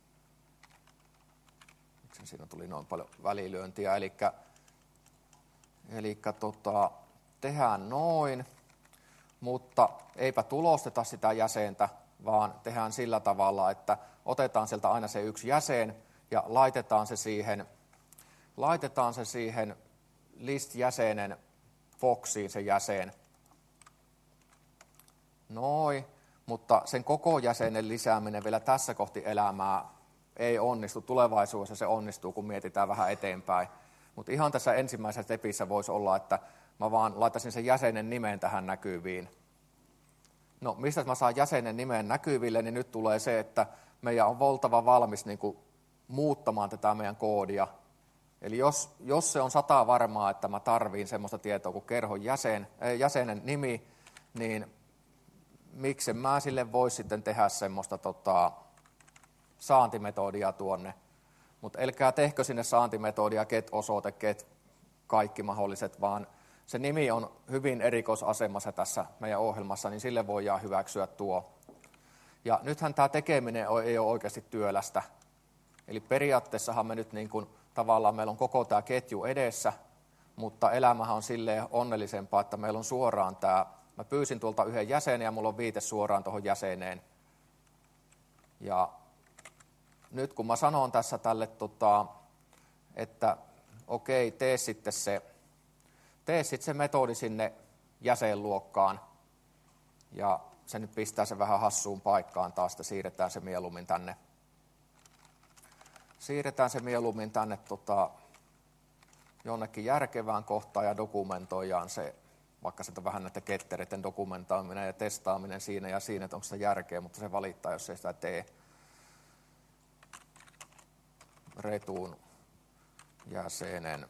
Miksi siinä tuli noin paljon välilyöntiä? Elikkä, elikkä tota, tehdään noin, mutta eipä tulosteta sitä jäsentä, vaan tehdään sillä tavalla, että otetaan sieltä aina se yksi jäsen ja laitetaan se siihen, laitetaan se siihen list-jäsenen boxiin se jäsen. Noin, mutta sen koko jäsenen lisääminen vielä tässä kohti elämää ei onnistu. Tulevaisuudessa se onnistuu, kun mietitään vähän eteenpäin. Mutta ihan tässä ensimmäisessä stepissä voisi olla, että mä vaan laittaisin sen jäsenen nimen tähän näkyviin. No, mistä mä saan jäsenen nimen näkyville, niin nyt tulee se, että meidän on oltava valmis niin kuin muuttamaan tätä meidän koodia. Eli jos, jos se on sataa varmaa, että mä tarviin semmoista tietoa kuin kerhon jäsen, äh, jäsenen nimi, niin miksi mä sille voisi sitten tehdä semmoista tota, saantimetodia tuonne. Mutta älkää tehkö sinne saantimetodia, get-osoite, get kaikki mahdolliset, vaan se nimi on hyvin erikoisasemassa tässä meidän ohjelmassa, niin sille voidaan hyväksyä tuo. Ja nythän tämä tekeminen ei ole oikeasti työlästä. Eli periaatteessahan me nyt niin kuin, tavallaan meillä on koko tämä ketju edessä, mutta elämähän on silleen onnellisempaa, että meillä on suoraan tämä, mä pyysin tuolta yhden jäsenen ja mulla on viite suoraan tuohon jäseneen. Ja nyt kun mä sanon tässä tälle, tota, että okei, tee sitten se, tee sitten se metodi sinne jäsenluokkaan, ja se nyt pistää se vähän hassuun paikkaan taas, että siirretään se mieluummin tänne, siirretään se mieluummin tänne tota, jonnekin järkevään kohtaan ja dokumentoidaan se, vaikka se on vähän näiden kettereiden dokumentoiminen ja testaaminen siinä ja siinä, että onko sitä järkeä, mutta se valittaa, jos ei sitä tee. Retun jäsenen,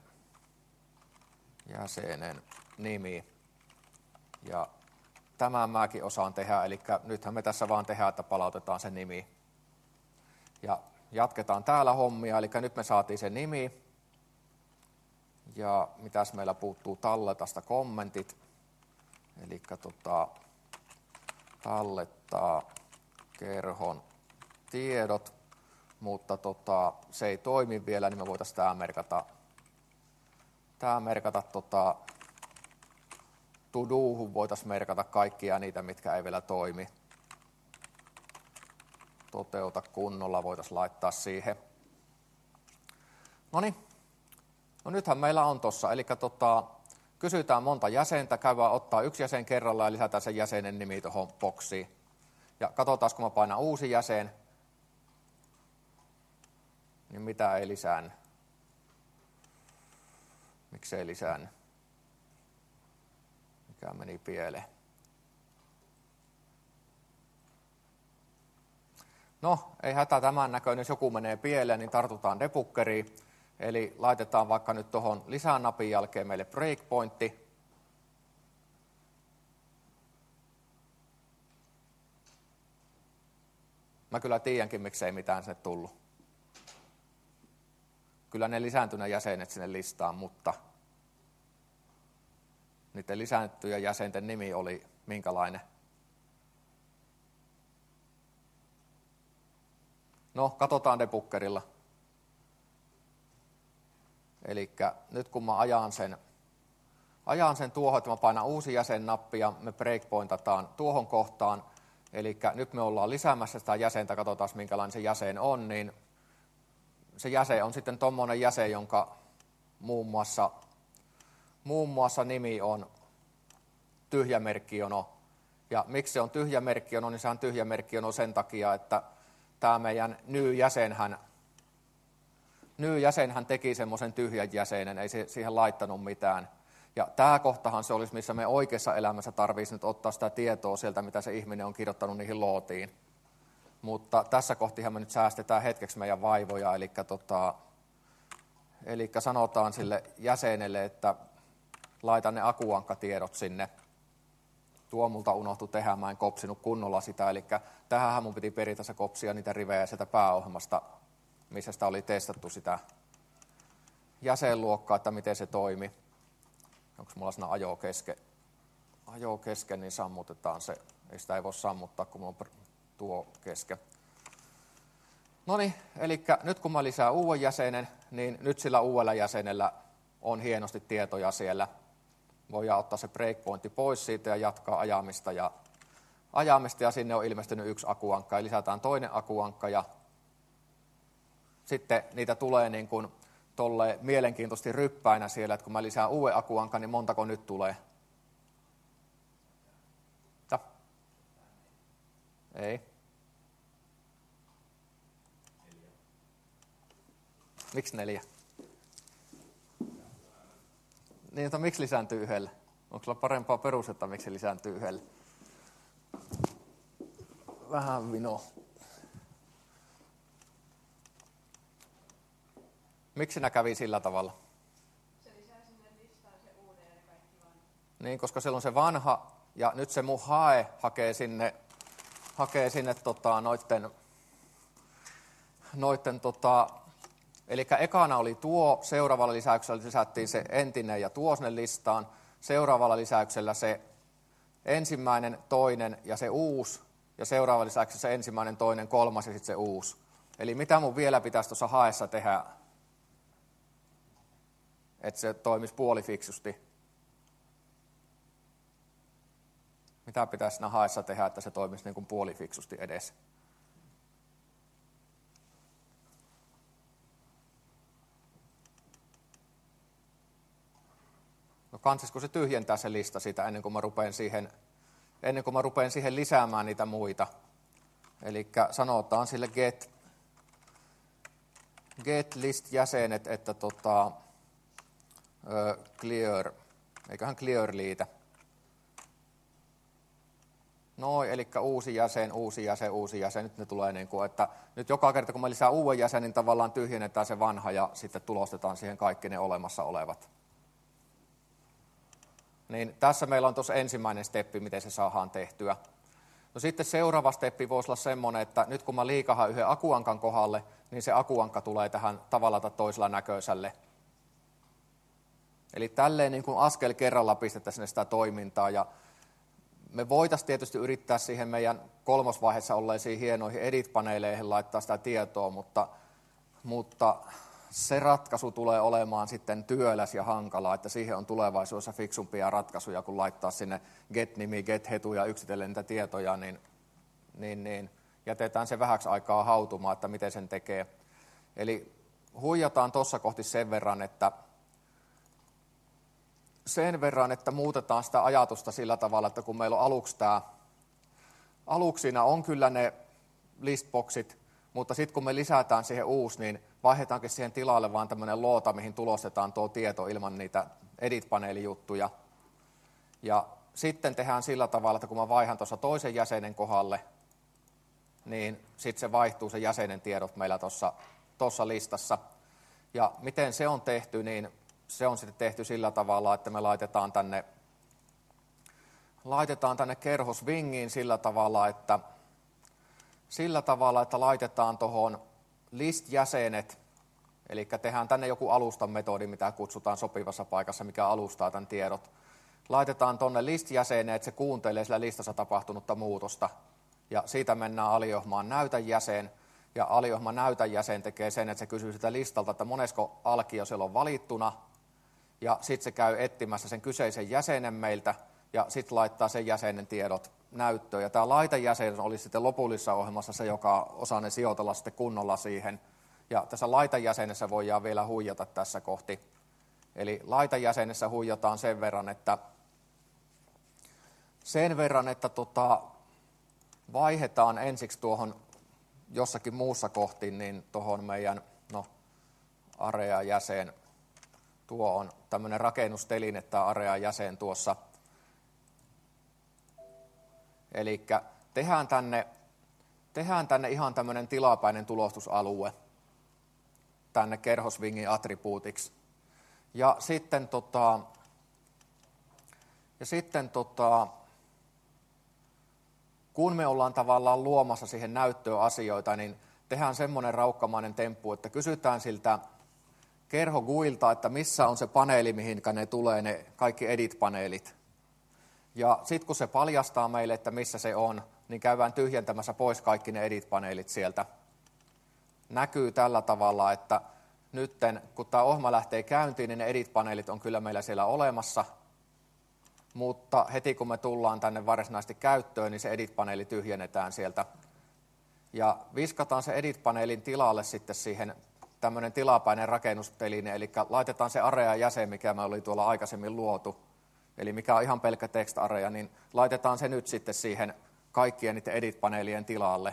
jäsenen nimi. Ja tämän mäkin osaan tehdä, eli nythän me tässä vaan tehdään, että palautetaan se nimi. Ja jatketaan täällä hommia, eli nyt me saatiin se nimi. Ja mitäs meillä puuttuu talletasta kommentit. Eli tota, tallettaa kerhon tiedot, mutta tota, se ei toimi vielä, niin me voitaisiin tämä merkata, tämä merkata tota, to-dohun voitaisiin merkata kaikkia niitä, mitkä ei vielä toimi. Toteuta kunnolla voitaisiin laittaa siihen. Noniin. No nythän meillä on tuossa, eli tota, kysytään monta jäsentä, käydään ottaa yksi jäsen kerrallaan ja lisätään sen jäsenen nimi tuohon boksiin. Ja katsotaan, kun mä painan uusi jäsen, niin mitä ei lisäänny. Miksi ei lisäänny? Mikä meni pieleen? No, ei hätä tämän näköinen, jos joku menee pieleen, niin tartutaan debuggeriin. Eli laitetaan vaikka nyt tuohon lisänapin jälkeen meille breakpointti. Mä kyllä tiedänkin, miksei mitään sinne tullut. Kyllä ne lisääntyneet jäsenet sinne listaan, mutta niiden lisääntyjä jäsenten nimi oli minkälainen? No, katsotaan debuggerilla. Eli nyt kun mä ajan sen, ajan sen tuohon, että mä painan uusi jäsen-nappi ja me breakpointataan tuohon kohtaan. Eli nyt me ollaan lisäämässä sitä jäsentä, katsotaan minkälainen se jäsen on, niin se jäsen on sitten tommoinen jäsen, jonka muun muassa, muun muassa nimi on tyhjämerkkiono. Ja miksi se on tyhjämerkkiono, niin se on tyhjämerkkiono sen takia, että tämä meidän ny-jäsenhän Ny-jäsenhän teki semmoisen tyhjän jäsenen, ei se siihen laittanut mitään. Ja tämä kohtahan se olisi, missä me oikeassa elämässä tarvitsisi nyt ottaa sitä tietoa sieltä, mitä se ihminen on kirjoittanut niihin lootiin. Mutta tässä kohtihan me nyt säästetään hetkeksi meidän vaivoja, eli, tota, eli sanotaan sille jäsenelle, että laita ne akuankkatiedot sinne. Tuo multa unohtui tehdä, mä en kopsinut kunnolla sitä, eli tähänhän mun piti peritä se kopsia niitä rivejä sieltä pääohjelmasta, missä sitä oli testattu sitä jäsenluokkaa, että miten se toimi. Onko mulla siinä ajo kesken? Ajo kesken, niin sammutetaan se. Ei sitä ei voi sammuttaa, kun mulla on tuo kesken. No niin, eli nyt kun mä lisään uuden jäsenen, niin nyt sillä uudella jäsenellä on hienosti tietoja siellä. Voidaan ottaa se breakpointti pois siitä ja jatkaa ajamista. Ja, ajamista ja sinne on ilmestynyt yksi akuankka ja lisätään toinen akuankka ja sitten niitä tulee niin kuin tolle mielenkiintoisesti ryppäinä siellä, että kun mä lisään uuden akuankan, niin montako nyt tulee? Ta? Ei. Miksi neljä? Niin, että miksi lisääntyy yhdelle? Onko sulla parempaa perustetta, miksi se lisääntyy yhdelle? Vähän vino. Miksi nämä kävi sillä tavalla? Se lisää sinne listaan se uuden ja kaikki vanha. Niin, koska siellä on se vanha ja nyt se mun hae hakee sinne, hakee sinne tota, noitten, noitten tota, eli ekana oli tuo, seuraavalla lisäyksellä lisättiin se entinen ja tuo sinne listaan, seuraavalla lisäyksellä se ensimmäinen, toinen ja se uusi, ja seuraavalla lisäyksellä se ensimmäinen, toinen, kolmas ja sitten se uusi. Eli mitä mun vielä pitäisi tuossa haessa tehdä, että se toimisi puolifiksusti? Mitä pitäisi siinä haessa tehdä, että se toimisi niin kuin puolifiksusti edes? No kansisko se tyhjentää se lista siitä ennen kuin mä rupean siihen, ennen kuin mä rupean siihen lisäämään niitä muita. Eli sanotaan sille get, get list jäsenet, että tota, ö, clear, eiköhän clear liitä. Noin, eli uusi jäsen, uusi jäsen, uusi jäsen. Nyt ne tulee niin kuin, että nyt joka kerta kun me lisää uuden jäsen, niin tavallaan tyhjennetään se vanha ja sitten tulostetaan siihen kaikki ne olemassa olevat. Niin tässä meillä on tuossa ensimmäinen steppi, miten se saadaan tehtyä. No sitten seuraava steppi voisi olla semmoinen, että nyt kun mä liikahan yhden akuankan kohdalle, niin se akuankka tulee tähän tavalla tai toisella näköiselle. Eli tälleen niin kuin askel kerralla pistetään sinne sitä toimintaa. Ja me voitaisiin tietysti yrittää siihen meidän kolmosvaiheessa olleisiin hienoihin edit-paneeleihin laittaa sitä tietoa, mutta, mutta se ratkaisu tulee olemaan sitten työläs ja hankala, että siihen on tulevaisuudessa fiksumpia ratkaisuja, kun laittaa sinne get-nimi, get-hetu ja yksitellen niitä tietoja, niin, niin, niin jätetään se vähäksi aikaa hautumaan, että miten sen tekee. Eli huijataan tuossa kohti sen verran, että sen verran, että muutetaan sitä ajatusta sillä tavalla, että kun meillä on aluksi tämä, aluksi siinä on kyllä ne listboxit, mutta sitten kun me lisätään siihen uusi, niin vaihdetaankin siihen tilalle vaan tämmöinen loota, mihin tulostetaan tuo tieto ilman niitä edit-paneelijuttuja. Ja sitten tehdään sillä tavalla, että kun mä vaihan tuossa toisen jäsenen kohdalle, niin sitten se vaihtuu se jäsenen tiedot meillä tuossa, tuossa listassa. Ja miten se on tehty, niin se on sitten tehty sillä tavalla, että me laitetaan tänne, laitetaan tänne kerhosvingiin sillä tavalla, että sillä tavalla, että laitetaan tuohon list-jäsenet, eli tehdään tänne joku alustan metodi, mitä kutsutaan sopivassa paikassa, mikä alustaa tämän tiedot. Laitetaan tuonne list-jäseneen, että se kuuntelee sillä listassa tapahtunutta muutosta, ja siitä mennään aliohmaan näytän jäsen, ja aliohman näytän jäsen tekee sen, että se kysyy sitä listalta, että monesko alkio siellä on valittuna, ja sitten se käy etsimässä sen kyseisen jäsenen meiltä, ja sitten laittaa sen jäsenen tiedot näyttöön. Ja tämä laitejäsen oli sitten lopullisessa ohjelmassa se, joka osaa ne sijoitella sitten kunnolla siihen. Ja tässä laitejäsenessä voidaan vielä huijata tässä kohti. Eli laitejäsenessä huijataan sen verran, että, sen verran, että tota, vaihdetaan ensiksi tuohon jossakin muussa kohti, niin tuohon meidän no, area-jäsen. Tuo on tämmöinen rakennusteline, tämä area-jäsen tuossa. Eli tehdään tänne, tehdään tänne ihan tämmöinen tilapäinen tulostusalue tänne kerhosvingin attribuutiksi. Ja sitten, tota, ja sitten tota, kun me ollaan tavallaan luomassa siihen näyttöön asioita, niin tehdään semmoinen raukkamainen temppu, että kysytään siltä kerhoguilta, että missä on se paneeli, mihinkä ne tulee ne kaikki edit-paneelit. Ja sitten kun se paljastaa meille, että missä se on, niin käydään tyhjentämässä pois kaikki ne edit-paneelit sieltä. Näkyy tällä tavalla, että nytten kun tämä ohjelma lähtee käyntiin, niin ne edit-paneelit on kyllä meillä siellä olemassa. Mutta heti kun me tullaan tänne varsinaisesti käyttöön, niin se edit-paneeli tyhjennetään sieltä. Ja viskataan se edit-paneelin tilalle sitten siihen tämmöinen tilapäinen rakennusteline, eli laitetaan se area-jäsen, mikä me oli tuolla aikaisemmin luotu, eli mikä on ihan pelkkä text-area, niin laitetaan se nyt sitten siihen kaikkien niiden edit-paneelien tilalle.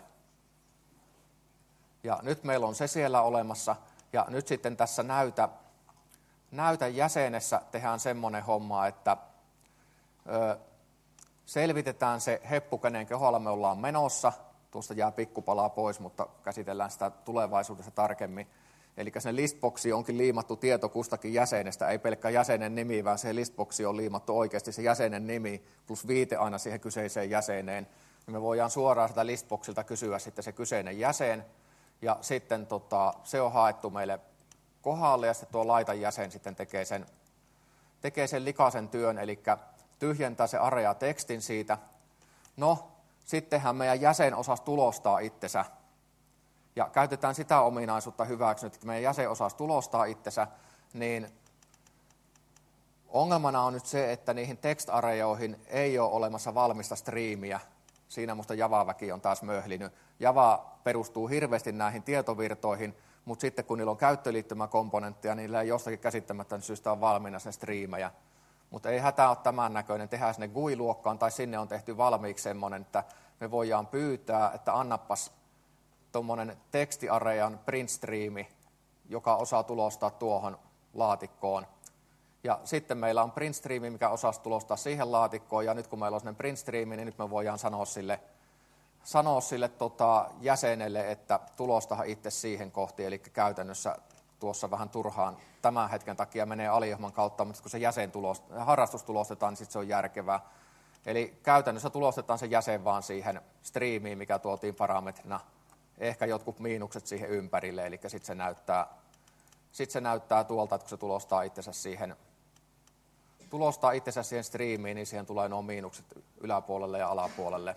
Ja nyt meillä on se siellä olemassa, ja nyt sitten tässä näytä, näytä jäsenessä tehdään semmoinen homma, että ö, selvitetään se heppu, kenen kohdalla me ollaan menossa. Tuosta jää pikkupalaa pois, mutta käsitellään sitä tulevaisuudessa tarkemmin. Eli sinne listboxiin onkin liimattu tieto kustakin jäsenestä, ei pelkkä jäsenen nimi, vaan se listboxiin on liimattu oikeasti se jäsenen nimi plus viite aina siihen kyseiseen jäseneen. Ja me voidaan suoraan sitä listboxilta kysyä sitten se kyseinen jäsen, ja sitten tota, se on haettu meille kohdalle, ja sitten tuo laitan jäsen sitten tekee sen, tekee sen likaisen työn, eli tyhjentää se area-tekstin siitä. No, sittenhän meidän jäsen osasi tulostaa itsensä. Ja käytetään sitä ominaisuutta hyväksi nyt, että meidän jäsen osasi tulostaa itsensä, niin ongelmana on nyt se, että niihin text-areoihin ei ole olemassa valmista striimiä. Siinä musta Java-väki on taas möhlinyt. Java perustuu hirveästi näihin tietovirtoihin, mutta sitten kun niillä on käyttöliittymäkomponentteja, niillä ei jostakin käsittämättä syystä ole valmiina sen striimejä. Mutta ei hätää ole tämän näköinen, tehdään sinne G U I-luokkaan tai sinne on tehty valmiiksi semmoinen, että me voidaan pyytää, että annapas tuommoinen tekstiarean print-striimi joka osaa tulostaa tuohon laatikkoon. Ja sitten meillä on print streami, mikä osaa tulostaa siihen laatikkoon, ja nyt kun meillä on sellainen print streami, niin nyt me voidaan sanoa sille, sanoa sille tota, jäsenelle, että tulostahan itse siihen kohti, eli käytännössä tuossa vähän turhaan tämän hetken takia menee aliohjelman kautta, mutta kun se jäsen tulost, harrastus tulostetaan, niin sitten se on järkevää. Eli käytännössä tulostetaan se jäsen vaan siihen striimiin, mikä tuotiin parametrina, ehkä jotkut miinukset siihen ympärille, eli sitten se näyttää, sit se näyttää tuolta, että kun se tulostaa itsensä siihen, tulostaa itsensä siihen striimiin, niin siihen tulee nuo miinukset yläpuolelle ja alapuolelle.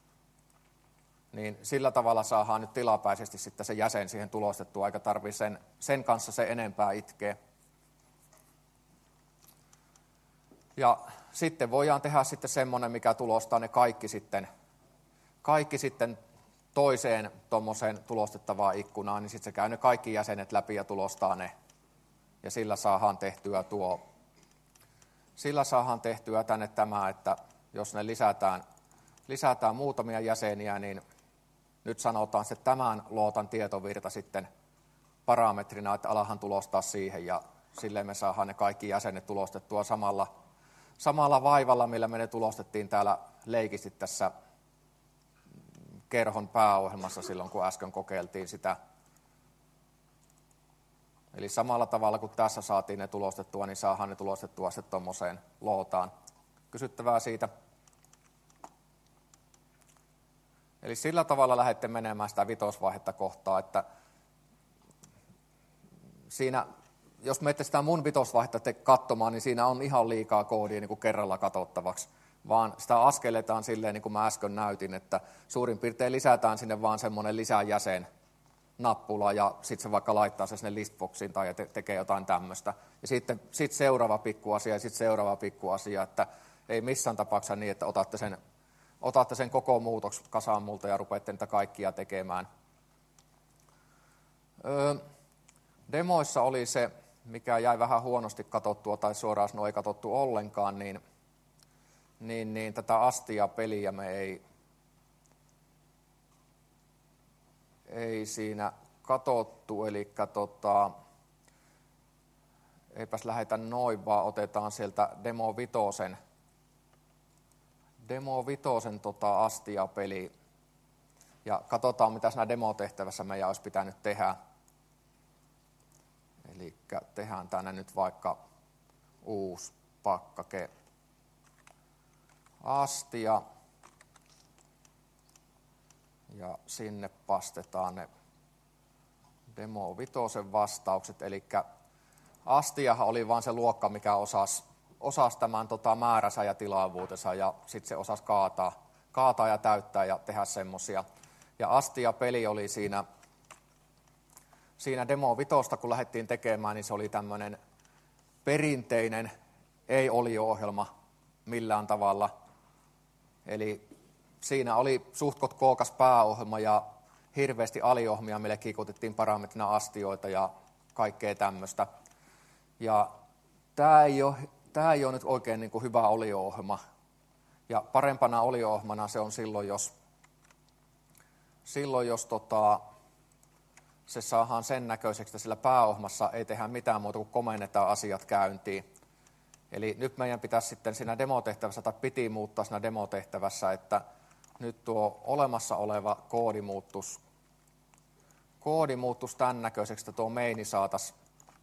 Niin sillä tavalla saadaan nyt tilapäisesti sitten se jäsen siihen tulostettua, eikä tarvitse sen, sen kanssa se enempää itkeä. Ja sitten voidaan tehdä sitten semmoinen, mikä tulostaa ne kaikki sitten, kaikki sitten toiseen tuommoiseen tulostettavaan ikkunaan, niin sitten se käy ne kaikki jäsenet läpi ja tulostaa ne. Ja sillä saadaan tehtyä tuo, sillä saadaan tehtyä tänne tämä, että jos ne lisätään, lisätään muutamia jäseniä, niin nyt sanotaan se tämän lootan tietovirta sitten parametrina, että alahan tulostaa siihen, ja silleen me saadaan ne kaikki jäsenet tulostettua samalla, samalla vaivalla, millä me ne tulostettiin täällä leikisti tässä kerhon pääohjelmassa silloin, kun äsken kokeiltiin sitä. Eli samalla tavalla kuin tässä saatiin ne tulostettua, niin saadaan ne tulostettua sitten tuommoiseen lootaan. Kysyttävää siitä? Eli sillä tavalla lähdette menemään sitä vitosvaihetta kohtaa, että siinä, jos menette sitä mun vitosvaihetta katsomaan, niin siinä on ihan liikaa koodia niin kuin kerralla katsottavaksi, vaan sitä askeletaan silleen, niin kuin mä äsken näytin, että suurin piirtein lisätään sinne vaan semmoinen lisäjäsen nappula, ja sitten se vaikka laittaa se sinne listboxiin tai te- tekee jotain tämmöistä. Ja sitten sit seuraava pikkuasia ja sitten seuraava pikkuasia, että ei missään tapauksessa niin, että otatte sen Otatte sen koko muutoks kasaan multa ja rupeatte niitä kaikkia tekemään. Öö, demoissa oli se, mikä jäi vähän huonosti katsottua tai suoraan sanoen ei katsottu ollenkaan, niin, niin, niin tätä Astia-peliä me ei, ei siinä katsottu. Eli tota, eipäs lähetä noin, vaan otetaan sieltä Demo Vitosen Demo Vitosen tota Astia-peli, ja katsotaan, mitä siinä demotehtävässä meidän olisi pitänyt tehdä. Eli tehdään tänne nyt vaikka uusi pakkake Astia, ja sinne pastetaan ne Demo Vitosen vastaukset, eli Astiahan oli vain se luokka, mikä osasi osasi tämän tota, määränsä ja tilavuutensa, ja sitten se osasi kaataa, kaataa ja täyttää ja tehdä semmoisia. Ja Astia-peli oli siinä, siinä Demo Vitosta, kun lähdettiin tekemään, niin se oli tämmöinen perinteinen ei-olio-ohjelma millään tavalla. Eli siinä oli suhtkot kookas pääohjelma ja hirveästi aliohjelmia, mille kiikutettiin parametrina astioita ja kaikkea tämmöistä. Ja tämä ei ole Tämä ei ole nyt oikein niin kuin hyvä olio-ohjelma. Ja parempana olio-ohjelmana se on silloin, jos, silloin, jos tota, se saadaan sen näköiseksi, että sillä pääohjelmassa ei tehdä mitään muuta kuin komennetaan asiat käyntiin. Eli nyt meidän pitäisi sitten siinä demotehtävässä, tai piti muuttaa siinä demotehtävässä, että nyt tuo olemassa oleva koodi muuttuisi, koodi muuttuisi tämän näköiseksi, että tuo maini saataisiin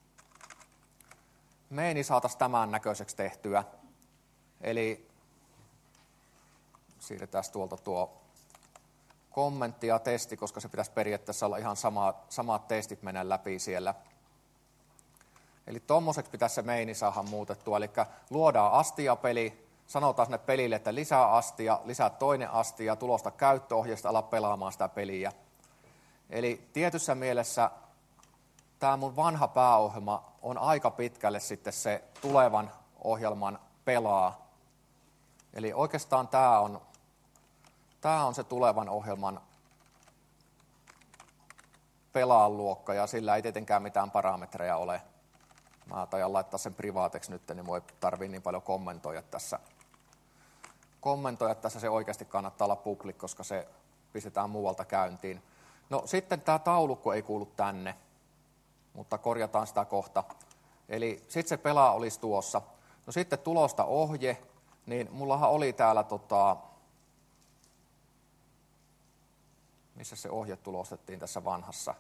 Meini saataisiin tämän näköiseksi tehtyä. Eli siirretään tuolta tuo kommentti ja testi, koska se pitäisi periaatteessa olla ihan sama, samat testit mennä läpi siellä. Eli tuommoiseksi pitäisi se meini saada muutettua. Eli luodaan Astia-peli, sanotaan sinne pelille, että lisää Astia, lisää toinen Astia, tulosta käyttöohjeesta, ala pelaamaan sitä peliä. Eli tietyssä mielessä tämä mun vanha pääohjelma on aika pitkälle sitten se tulevan ohjelman pelaa. Eli oikeastaan tämä on, tämä on se tulevan ohjelman pelaaluokka, ja sillä ei tietenkään mitään parametreja ole. Mä taidan laittaa sen privaateksi nyt, niin mun ei tarvitse niin paljon kommentoida tässä. Kommentoida tässä se oikeasti kannattaa olla public, koska se pistetään muualta käyntiin. No sitten tämä taulukko ei kuulu tänne. mutta korjataan sitä kohta. Eli sitten se pelaa olisi tuossa. No sitten tulosta ohje, niin mullahan oli täällä, tota, missä se ohje tulostettiin tässä vanhassa.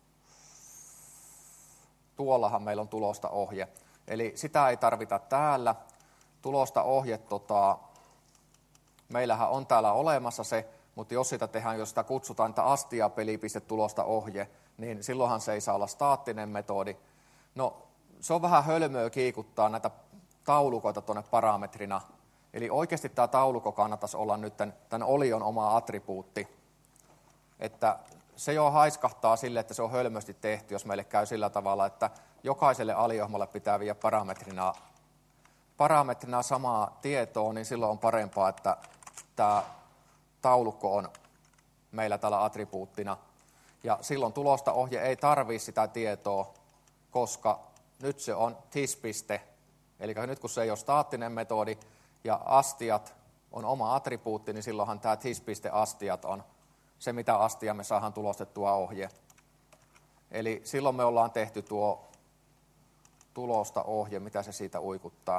Tuollahan meillä on tulosta ohje. Eli sitä ei tarvita täällä. Tulosta ohje, tota, meillähän on täällä olemassa se, mutta jos sitä tehdään, jos sitä kutsutaan, että astiapeli.tulosta ohje, niin silloinhan se ei saa olla staattinen metodi. No, se on vähän hölmöä kiikuttaa näitä taulukoita tuonne parametrina. Eli oikeasti tämä taulukko kannattaisi olla nyt tämän olion oma attribuutti. Että se jo haiskahtaa sille, että se on hölmösti tehty, jos meille käy sillä tavalla, että jokaiselle aliohjelmalle pitää viedä parametrina, parametrina samaa tietoa, niin silloin on parempaa, että tämä taulukko on meillä tällä attribuuttina. Ja silloin tulosta ohje ei tarvitse sitä tietoa, koska nyt se on this-piste. Eli nyt kun se ei ole staattinen metodi ja astiat on oma attribuutti, niin silloinhan tämä this-piste-astiat on se, mitä astia me saadaan tulostettua ohje. Eli silloin me ollaan tehty tuo tulosta ohje, mitä se siitä uikuttaa.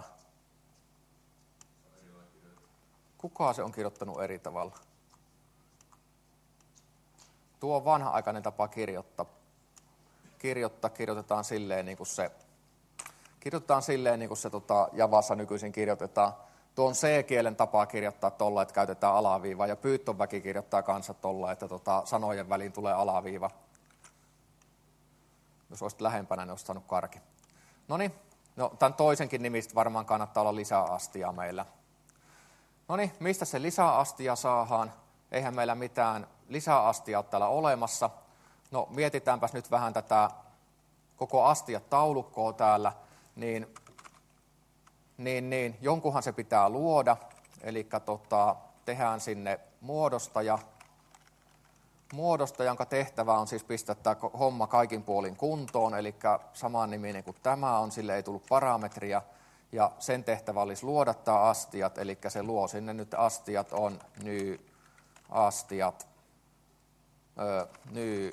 Kuka se on kirjoittanut eri tavalla? Tuo on vanha-aikainen tapa kirjoittaa. Kirjoittaa, kirjoitetaan silleen, niin kuin se, kirjoitetaan silleen, niin kuin se tota, Javassa nykyisin kirjoitetaan. Tuo on C-kielen tapa kirjoittaa tuolla, että käytetään alaviiva, ja Python väki kirjoittaa kanssa tuolla, että tota, sanojen väliin tulee alaviiva. Jos olisit lähempänä, niin olisit saanut karki. Noniin, no tämän toisenkin nimistä varmaan kannattaa olla lisäastia meillä. Noniin, mistä se lisäastia saadaan? Eihän meillä mitään lisäastia ole täällä olemassa. No mietitäänpäs nyt vähän tätä koko astiat-taulukkoa täällä, niin, niin, niin jonkunhan se pitää luoda, eli tota, tehdään sinne muodostaja, muodostaja, jonka tehtävä on siis pistää tämä homma kaikin puolin kuntoon, eli saman niminen kuin tämä on, sille ei tullut parametria, ja sen tehtävä olisi luoda tämä astiat, eli se luo sinne nyt astiat on ny astiat, ö, ny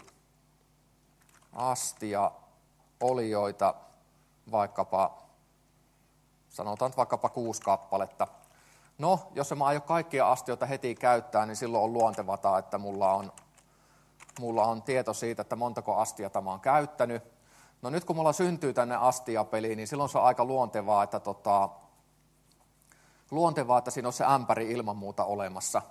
astia, olioita, vaikkapa, sanotaan vaikkapa kuusi kappaletta. No, jos mä aion kaikkia astioita heti käyttää, niin silloin on luontevaa, että mulla on, mulla on tieto siitä, että montako astiata mä oon käyttänyt. No nyt kun mulla syntyy tänne astiapeli, niin silloin se on aika luontevaa, että, tota, luontevaa, että siinä on se ämpäri ilman muuta olemassa.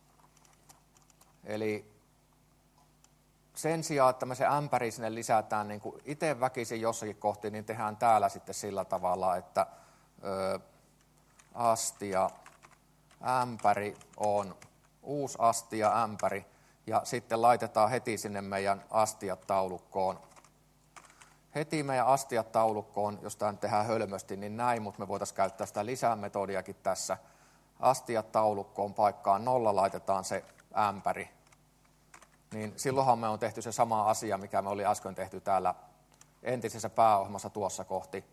Eli sen sijaan, että me se ämpäri sinne lisätään niin kuin itse väkisin jossakin kohti, niin tehdään täällä sitten sillä tavalla, että ö, astia, ämpäri on uusi astia, ämpäri, ja sitten laitetaan heti sinne meidän astiat-taulukkoon. Heti meidän astiat-taulukkoon, jos tämä nyt tehdään hölmösti, niin näin, mutta me voitaisiin käyttää sitä lisämetodiakin tässä. Astiat-taulukkoon paikkaan nolla laitetaan se ämpäri. Niin silloinhan me on tehty se sama asia, mikä me oli äsken tehty täällä entisessä pääohjelmassa tuossa kohti.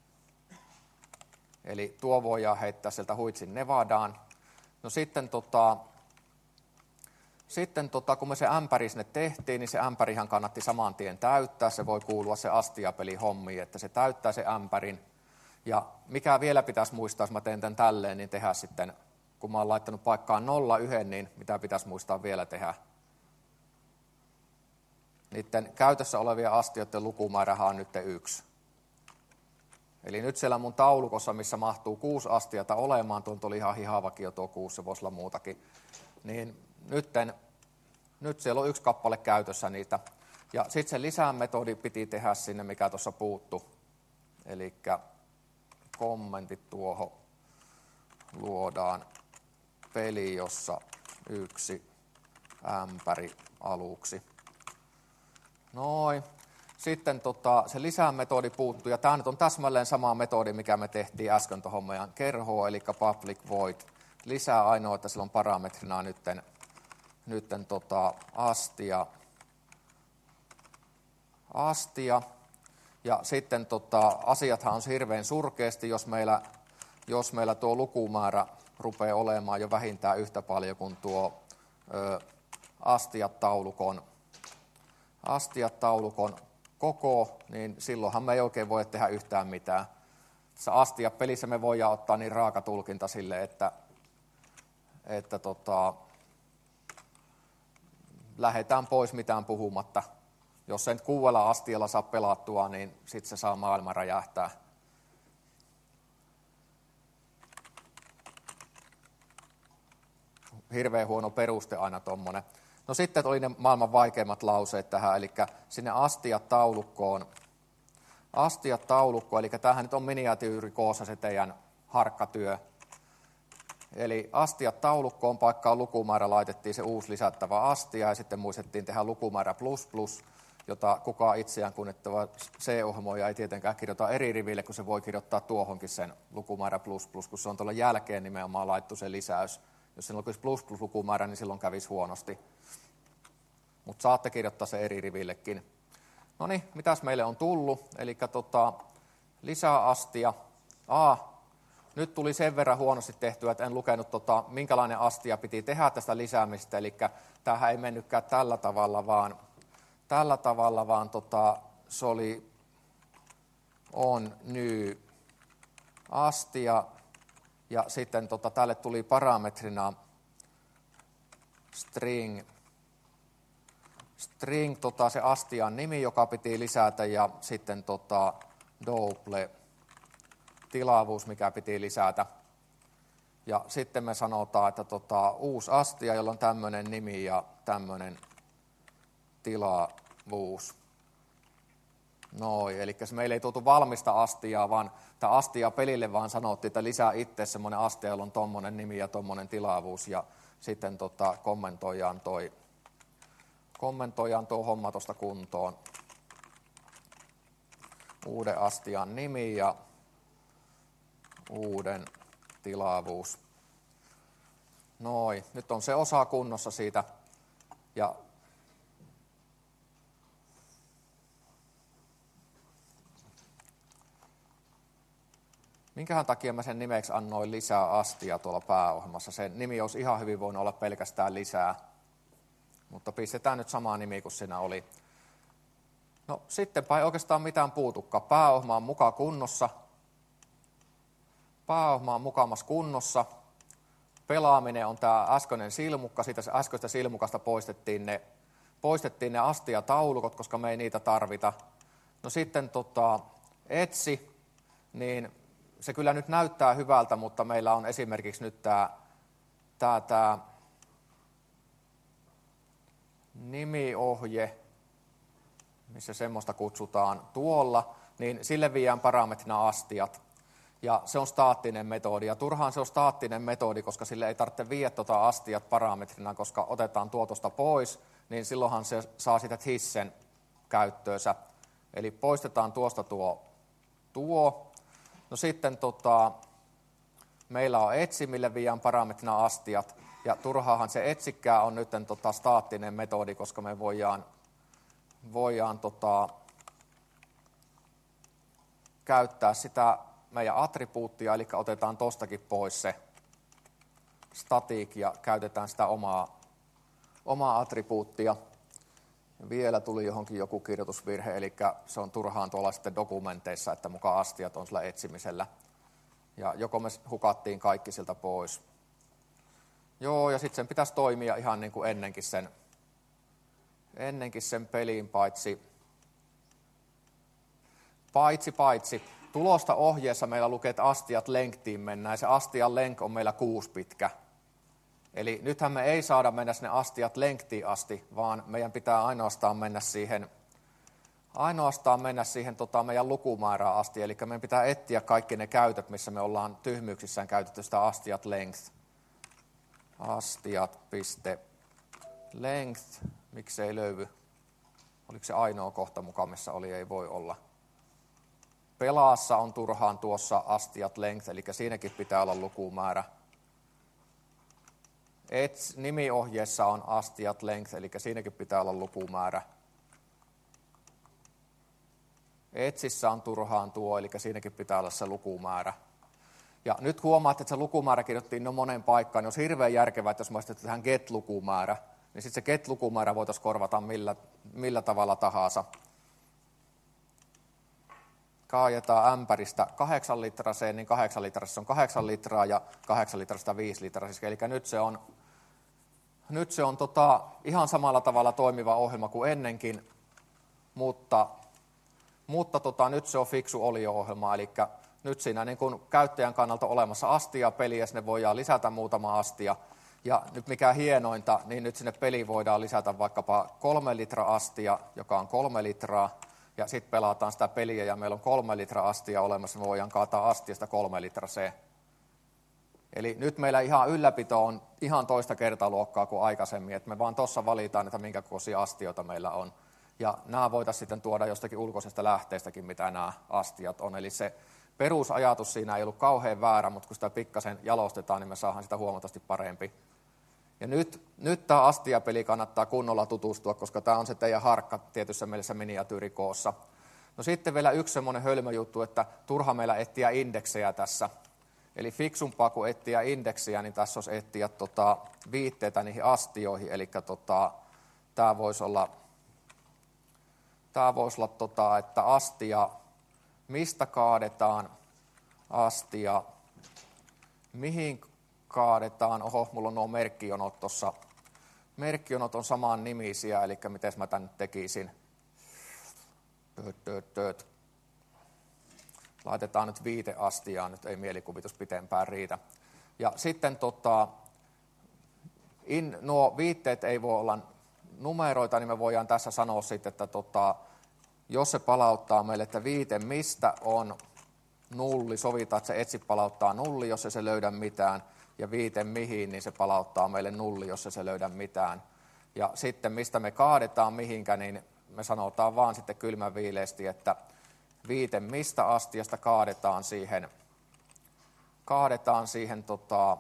Eli tuo voidaan heittää sieltä huitsin Nevadaan. No sitten, tota, sitten tota, kun me se ämpäri sinne tehtiin, niin se ämpärihän kannatti saman tien täyttää. Se voi kuulua se astiapeli hommiin, että se täyttää se ämpärin. Ja mikä vielä pitäisi muistaa, jos mä teen tämän tälleen, niin tehdä sitten, kun mä oon laittanut paikkaan nolla yhden, niin mitä pitäisi muistaa vielä tehdä? Niiden käytössä olevien astioiden lukumäärähän on nyt yksi. Eli nyt siellä mun taulukossa, missä mahtuu kuusi astiata olemaan, tuon oli ihan hihavakin jo tuo kuusi, se voisi olla muutakin, niin nytten, nyt siellä on yksi kappale käytössä niitä. Ja sitten se lisämetodi piti tehdä sinne, mikä tuossa puuttu. Eli kommentit tuohon luodaan peli, jossa yksi ämpäri aluksi. Noin. Sitten tota, se lisämetodi puuttuu, ja tämä nyt on täsmälleen sama metodi, mikä me tehtiin äsken tuohon meidän kerhoon, eli public void. Lisää ainoa, että sillä on parametrina nytten, nytten tota, astia, astia, ja sitten tota, asiathan on hirveän surkeasti, jos meillä, jos meillä tuo lukumäärä rupeaa olemaan jo vähintään yhtä paljon kuin tuo ö, astiat-taulukon, astiat-taulukon koko, niin silloinhan me ei oikein voi tehdä yhtään mitään. Tässä astia-pelissä me voidaan ottaa niin raaka tulkinta sille, että, että tota, lähdetään pois mitään puhumatta. Jos sen kuudella astialla saa pelattua, niin sitten se saa maailman räjähtää. Hirveän huono peruste aina tommonen. No sitten oli ne maailman vaikeimmat lauseet tähän, eli sinne astiat-taulukkoon. Astiat-taulukko, eli tämähän nyt on miniatyyrikoossa se teidän harkkatyö. Eli astiat-taulukkoon paikkaan lukumäärä laitettiin se uusi lisättävä astia, ja sitten muistettiin tehdä lukumäärä plus plus, jota kukaan itseään kunnettava C-ohmoja ei tietenkään kirjoita eri riville, kun se voi kirjoittaa tuohonkin sen lukumäärä plus plus, kun se on tuolla jälkeen nimenomaan laittu se lisäys. Jos siinä olisi plus plus lukumäärä, niin silloin kävisi huonosti. Mutta saatte kirjoittaa se eri rivillekin. No niin, mitäs meille on tullut? Eli tota, lisäastia. A. Nyt tuli sen verran huonosti tehtyä, että en lukenut, tota, minkälainen astia piti tehdä tästä lisäämistä. Eli tämähän ei mennytkään tällä tavalla, vaan, tällä tavalla, vaan tota, se oli on ny astia. Ja sitten tota, tälle tuli parametrina string. String, tota, se astian nimi, joka piti lisätä, ja sitten tota, double, tilavuus, mikä piti lisätä. Ja sitten me sanotaan, että tota, uusi astia, jolla on tämmöinen nimi ja tämmöinen tilavuus. Noin, eli meillä ei tuotu valmista astiaa, vaan tämä astia pelille vaan sanottiin, että lisää itse semmoinen astia, jolla on tommoinen nimi ja tommonen tilavuus, ja sitten tota, kommentoidaan toi kommentoidaan tuo homma tuosta kuntoon. Uuden astian nimi ja uuden tilavuus. Noin, nyt on se osa kunnossa siitä. Ja minkähän takia mä sen nimeksi annoin lisää astia tuolla pääohjelmassa. Sen nimi olisi ihan hyvin voinut olla pelkästään lisää. Mutta pistetään nyt sama nimi kuin siinä oli. No sittenpä ei oikeastaan mitään puutukaan. Pääohjelma on mukaan kunnossa. Pääohjelma on mukamassa kunnossa. Pelaaminen on tämä äskeinen silmukka. Siitä äskeistä silmukasta poistettiin ne, poistettiin ne astiataulukot, koska me ei niitä tarvita. No sitten tota, etsi, niin se kyllä nyt näyttää hyvältä, mutta meillä on esimerkiksi nyt tämä, tämä, tämä nimiohje, missä semmoista kutsutaan tuolla, niin sille viiään parametrina astiat. Ja se on staattinen metodi, ja turhaan se on staattinen metodi, koska sille ei tarvitse viedä tuota astiat parametrina, koska otetaan tuotosta pois, niin silloinhan se saa sitä hissen käyttöönsä. Eli poistetaan tuosta tuo tuo. No sitten tota, meillä on etsi, mille viiään parametrina astiat, ja turhaahan se etsikää on nyt tota, staattinen metodi, koska me voidaan, voidaan tota, käyttää sitä meidän attribuuttia, eli otetaan tostakin pois se static ja käytetään sitä omaa, omaa attribuuttia. Ja vielä tuli johonkin joku kirjoitusvirhe, eli se on turhaan tuolla sitten dokumenteissa, että mukaan astiat on sillä etsimisellä. Ja joko me hukattiin kaikki siltä pois. Joo, ja sitten sen pitäisi toimia ihan niin kuin ennenkin sen, ennenkin sen peliin, paitsi, paitsi, paitsi. Tulosta ohjeessa meillä lukee, että astiat lengthiin mennään, ja se astian length on meillä kuusi pitkä. Eli nythän me ei saada mennä sinne astiat lengthiin asti, vaan meidän pitää ainoastaan mennä siihen, ainoastaan mennä siihen tota, meidän lukumäärään asti. Eli meidän pitää etsiä kaikki ne käytöt, missä me ollaan tyhmyyksissään käytetty sitä astiat length. Astiat.length, miksei löydy. Oliko se ainoa kohta mukaan, missä oli, ei voi olla. Pelaassa on turhaan tuossa astiat length, eli siinäkin pitää olla lukumäärä. Ets, nimiohjeessa on astiat length, eli siinäkin pitää olla lukumäärä. Etsissä on turhaan tuo, eli siinäkin pitää olla se lukumäärä. Ja nyt huomaat, että se lukumäärä kirjoittiin no monen paikkaan, niin olisi hirveän järkevää, että jos mä tähän get-lukumäärä, niin sitten se get-lukumäärä voitaisiin korvata millä, millä tavalla tahansa. kaadetaan ämpäristä kahdeksan litraseen, niin kahdeksan litrassa on kahdeksan litraa ja kahdeksan litrasta viisi litraa. Eli nyt se on, nyt se on tota, ihan samalla tavalla toimiva ohjelma kuin ennenkin, mutta, mutta tota, nyt se on fiksu olio-ohjelma, eli nyt siinä niin kun käyttäjän kannalta on olemassa astiapeli ja sinne voidaan lisätä muutama astia. Ja nyt mikä hienointa, niin nyt sinne peliin voidaan lisätä vaikkapa kolme litra astia, joka on kolme litraa, ja sitten pelataan sitä peliä ja meillä on kolme litra astia olemassa, me voidaan kaataa astiasta kolme litraseen. Eli nyt meillä ihan ylläpito on ihan toista kertaluokkaa kuin aikaisemmin, että me vaan tuossa valitaan, että minkä kokoisia astioita meillä on. Ja nämä voitaisiin sitten tuoda jostakin ulkoisesta lähteestäkin, mitä nämä astiat on. Eli se perusajatus siinä ei ollut kauhean väärä, mutta kun sitä pikkasen jalostetaan, niin me saadaan sitä huomattavasti parempi. Ja nyt, nyt tämä astiapeli kannattaa kunnolla tutustua, koska tämä on se teidän harkka tietyssä mielessä miniatyyrikoossa. No sitten vielä yksi semmoinen hölmöjuttu, että turha meillä etsiä indeksejä tässä. Eli fiksumpaa kuin etsiä indeksejä, niin tässä olisi etsiä tota, viitteitä niihin astioihin. Eli tota, tämä voisi olla, tämä voisi olla tota, että astia, mistä kaadetaan astia, mihin kaadetaan, oho, mulla on nuo merkkijonot tuossa. Merkkijonot on samaan nimisiä, eli miten mä tämän tekisin. Tööt, tööt, tööt. Laitetaan nyt viite astiaan, nyt ei mielikuvitus pitempään riitä. Ja sitten tota, in, nuo viitteet ei voi olla numeroita, niin me voidaan tässä sanoa sitten, että tota, jos se palauttaa meille, että viite mistä on nulli, sovitaan, että se etsi palauttaa nulli, jos ei se löydä mitään. Ja viite mihin, niin se palauttaa meille nulli, jos ei se löydä mitään. Ja sitten mistä me kaadetaan mihinkä, niin me sanotaan vaan sitten kylmän viileesti, että viite mistä astiasta kaadetaan siihen, kaadetaan siihen tota,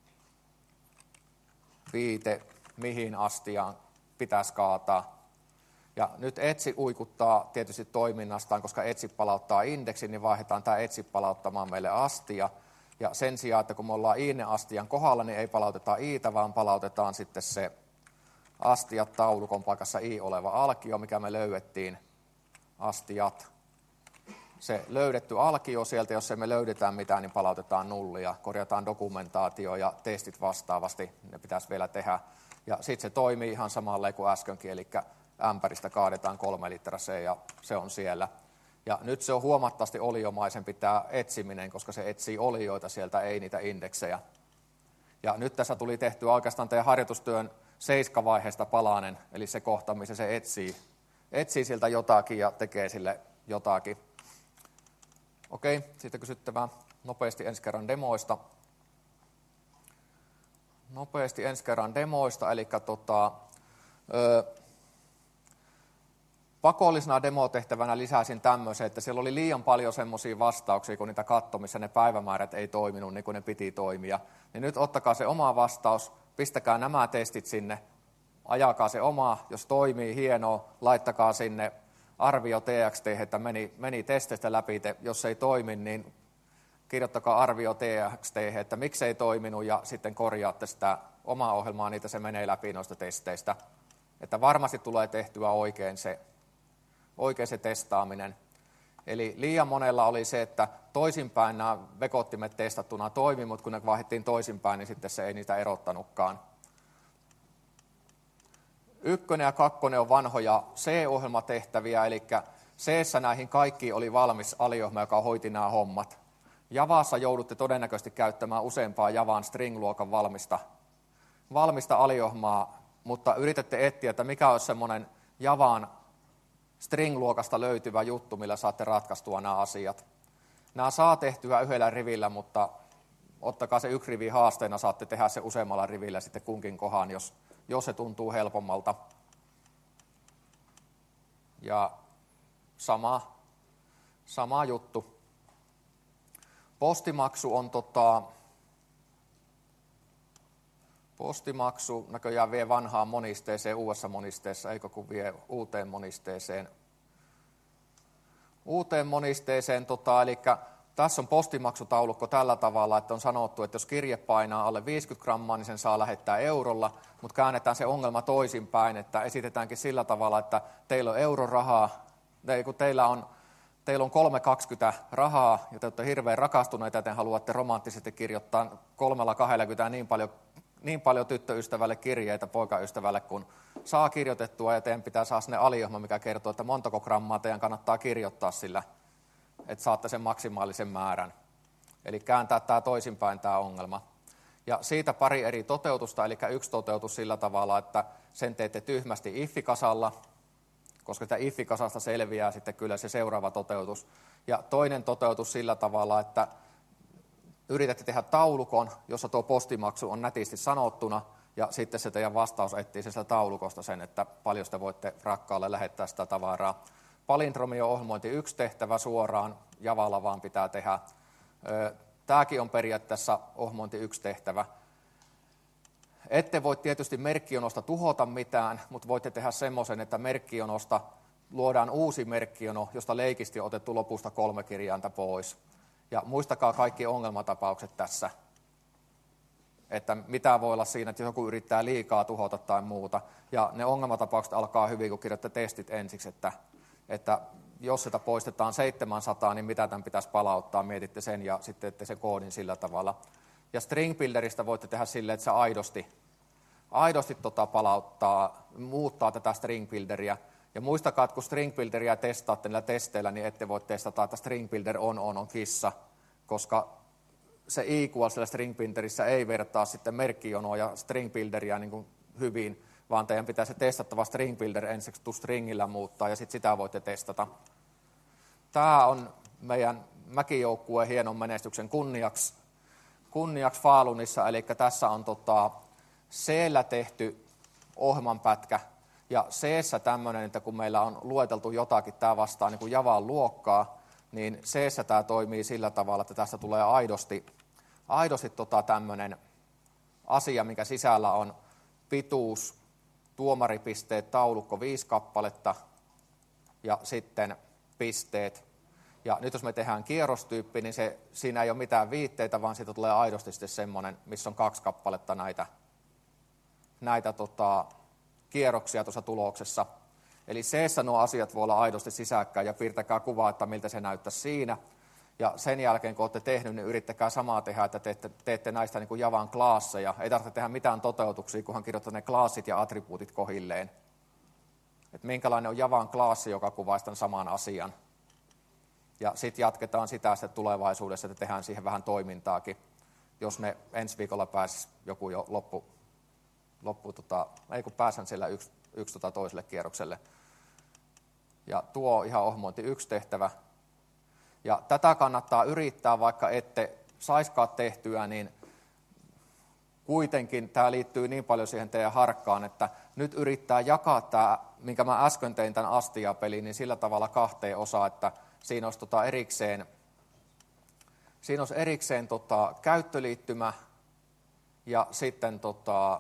viite mihin astiaan pitäisi kaataa. Ja nyt etsi uikuttaa tietysti toiminnastaan, koska etsi palauttaa indeksin, niin vaihdetaan tämä etsi palauttamaan meille astia. Ja sen sijaan, että kun me ollaan iine-astian kohdalla, niin ei palauteta iitä, vaan palautetaan sitten se astiat taulukon paikassa i oleva alkio, mikä me löydettiin astiat. Se löydetty alkio sieltä, jos emme löydetään mitään, niin palautetaan nullia, korjataan dokumentaatio ja testit vastaavasti, ne pitäisi vielä tehdä. Ja sitten se toimii ihan samalleen kuin äskenkin, eli ämpäristä kaadetaan kolme litraseen ja se on siellä. Ja nyt se on huomattavasti oliomaisempi tämä etsiminen, koska se etsii olioita sieltä, ei niitä indeksejä. Ja nyt tässä tuli tehty oikeastaan teidän harjoitustyön seiskavaiheesta palanen, eli se kohta, missä se etsii, etsii sieltä jotakin ja tekee sille jotakin. Okei, sitten kysyttävää nopeasti ensi kerran demoista. Nopeasti ensi kerran demoista, eli tota, ö, pakollisena demotehtävänä lisäsin tämmöisen, että siellä oli liian paljon semmoisia vastauksia, kun niitä katsoi, missä ne päivämäärät ei toiminut niin kuin ne piti toimia. Niin nyt ottakaa se oma vastaus, pistäkää nämä testit sinne, ajakaa se oma, jos toimii, hienoa, laittakaa sinne arvio T X T, että meni, meni testeistä läpi, jos ei toimi, niin kirjoittakaa arvio T X T, että miksi ei toiminut ja sitten korjaatte sitä omaa ohjelmaa, niitä se menee läpi noista testeistä. Että varmasti tulee tehtyä oikein se, oikein se testaaminen. Eli liian monella oli se, että toisinpäin nämä vekottimet testattuna toimi, mutta kun ne vaihdettiin toisinpäin, niin sitten se ei niitä erottanutkaan. Ykkönen ja kakkonen on vanhoja C-ohjelmatehtäviä, eli C:ssä näihin kaikkiin oli valmis aliohjelma, joka hoiti nämä hommat. Javassa joudutte todennäköisesti käyttämään useampaa Javan string-luokan valmista, valmista aliohjelmaa, mutta yritätte etsiä, että mikä olisi semmoinen Javan string-luokasta löytyvä juttu, millä saatte ratkaistua nämä asiat. Nämä saa tehtyä yhdellä rivillä, mutta ottakaa se yksi rivi haasteena, saatte tehdä se useammalla rivillä sitten kunkin kohan, jos, jos se tuntuu helpommalta. Ja sama, sama juttu. Postimaksu on tota, postimaksu näköjään vie vanhaan monisteeseen uudessa monisteessa, eikö kun vie uuteen monisteeseen. Uuteen monisteeseen, tota, eli tässä on postimaksutaulukko tällä tavalla, että on sanottu, että jos kirje painaa alle viisikymmentä grammaa, niin sen saa lähettää eurolla, mutta käännetään se ongelma toisinpäin, että esitetäänkin sillä tavalla, että teillä on eurorahaa, kun teillä on teillä on kolme kaksikymmentä rahaa ja te olette hirveän rakastuneita ja te haluatte romanttisesti kirjoittaa kolmella kaksikymmentä niin paljon, niin paljon tyttöystävälle kirjeitä poikaystävälle, kun saa kirjoitettua ja teidän pitää saada sinne aliohjelma, mikä kertoo, että montako grammaa teidän kannattaa kirjoittaa sillä, että saatte sen maksimaalisen määrän. Eli kääntää tämä toisinpäin tämä ongelma. Ja siitä pari eri toteutusta, eli yksi toteutus sillä tavalla, että sen teette tyhmästi if-kasalla, koska sitä if-kasasta selviää sitten kyllä se seuraava toteutus. Ja toinen toteutus sillä tavalla, että yritätte tehdä taulukon, jossa tuo postimaksu on nätisti sanottuna, ja sitten se teidän vastaus etsii sieltä taulukosta sen, että paljon te voitte rakkaalle lähettää sitä tavaraa. Palindromi on ohjelmointi yksi tehtävä suoraan, Javalla vaan pitää tehdä. Tämäkin on periaatteessa ohjelmointi yksi tehtävä. Ette voi tietysti merkkionosta tuhota mitään, mutta voitte tehdä semmoisen, että merkkionosta luodaan uusi merkkiono, josta leikisti on otettu lopusta kolme kirjainta pois. Ja muistakaa kaikki ongelmatapaukset tässä, että mitä voi olla siinä, että joku yrittää liikaa tuhota tai muuta. Ja ne ongelmatapaukset alkaa hyvin, kun kirjoitte testit ensiksi, että, että jos sitä poistetaan seitsemänsataa, niin mitä tämän pitäisi palauttaa, mietitte sen ja sitten teette sen koodin sillä tavalla. Ja string builderista voitte tehdä silleen, että se aidosti, aidosti tota palauttaa, muuttaa tätä string builderia. Ja muistakaa, että kun string builderia testaatte niillä testeillä, niin ette voi testata, että string builder on on on kissa, koska se equal siellä string builderissä ei vertaa sitten merkkionoa ja string builderia niin kuin hyvin, vaan teidän pitää se testattava string builder ensiksi tu stringillä muuttaa ja sitten sitä voitte testata. Tämä on meidän mäkijoukkueen hienon menestyksen kunniaksi, kunniaksi Falunissa, eli tässä on tota C-llä tehty ohjelmanpätkä, ja C-ssä tämmöinen, että kun meillä on lueteltu jotakin, tämä vastaa niin kuin Javan luokkaa, niin C-ssä tämä toimii sillä tavalla, että tästä tulee aidosti, aidosti tota tämmöinen asia, mikä sisällä on pituus, tuomaripisteet, taulukko viisi kappaletta ja sitten pisteet. Ja nyt jos me tehdään kierrostyyppi, niin se, siinä ei ole mitään viitteitä, vaan siitä tulee aidosti sitten semmoinen, missä on kaksi kappaletta näitä, näitä tota, kierroksia tuossa tuloksessa. Eli C-ssä nuo asiat voi olla aidosti sisäkkäin ja piirtäkää kuvaa, että miltä se näyttäisi siinä. Ja sen jälkeen, kun olette tehnyt, niin yrittäkää samaa tehdä, että teette, teette näistä niin kuin Javan klaasseja. Ei tarvitse tehdä mitään toteutuksia, kunhan kirjoittaa ne klaassit ja attribuutit kohilleen. Että minkälainen on Javan klaassi, joka kuvaa tämän saman asian. Ja sitten jatketaan sitä sitten tulevaisuudessa, että tehdään siihen vähän toimintaakin. Jos ne ensi viikolla pääsisi joku jo loppu, loppu tota, ei kun pääsen siellä yksi, yksi tota toiselle kierrokselle. Ja tuo ihan ohjelmointi yksi tehtävä. Ja tätä kannattaa yrittää, vaikka ette saiskaan tehtyä, niin kuitenkin tämä liittyy niin paljon siihen teidän harkkaan, että nyt yrittää jakaa tämä, minkä mä äsken tein tämän astiapelin, niin sillä tavalla kahteen osaan, että siinä olisi tota erikseen, siinä olisi erikseen tota käyttöliittymä ja sitten tota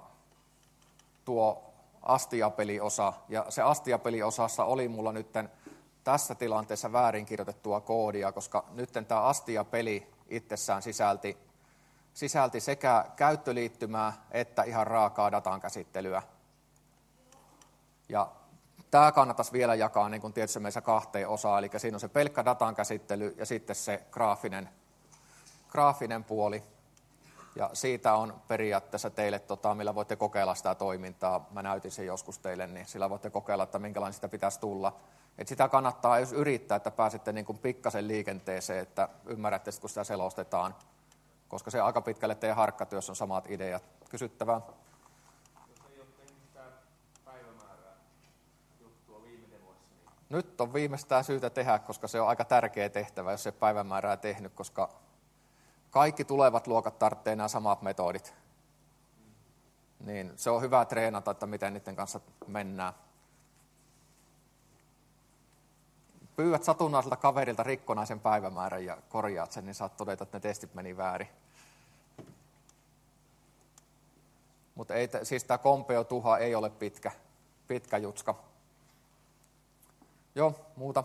tuo astiapeliosa. Ja se astiapeliosassa oli mulla nytten tässä tilanteessa väärin kirjoitettua koodia, koska nyt tämä astiapeli itsessään sisälti, sisälti sekä käyttöliittymää että ihan raakaa datan käsittelyä. Ja tämä kannattaisi vielä jakaa niin kuin tietysti meissä kahteen osaan, eli siinä on se pelkkä datan käsittely ja sitten se graafinen, graafinen puoli. Ja siitä on periaatteessa teille, tota, millä voitte kokeilla sitä toimintaa. Mä näytin sen joskus teille, niin sillä voitte kokeilla, että minkälainen sitä pitäisi tulla. Et sitä kannattaa jos yrittää, että pääsette niin kuin pikkasen liikenteeseen, että ymmärrätte, kun sitä selostetaan. Koska se aika pitkälle teidän harkkatyössä on samat ideat. Kysyttävää? Jos ei ole tehnyt sitä päivämäärää juttua viime demoissa, niin... Nyt on viimeistään syytä tehdä, koska se on aika tärkeä tehtävä, jos se päivämäärää tehnyt, koska kaikki tulevat luokat tarvitsee nämä samat metodit. Niin se on hyvä treenata, että miten niiden kanssa mennään. Pyydät satunnaiselta kaverilta rikkonaisen päivämäärän ja korjaat sen, niin saat todeta, että ne testit meni väärin. Mutta siis tämä kompeo-tuha ei ole pitkä, pitkä jutska. Joo, muuta.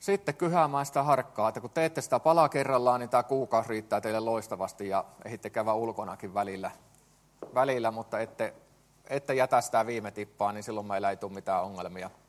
sitten kyhäämään sitä harkkaa, että kun teette sitä pala kerrallaan, niin tämä kuukausi riittää teille loistavasti ja ehitte käydä ulkonakin välillä, välillä mutta ette, ette jätä sitä viime tippaa, niin silloin meillä ei tule mitään ongelmia.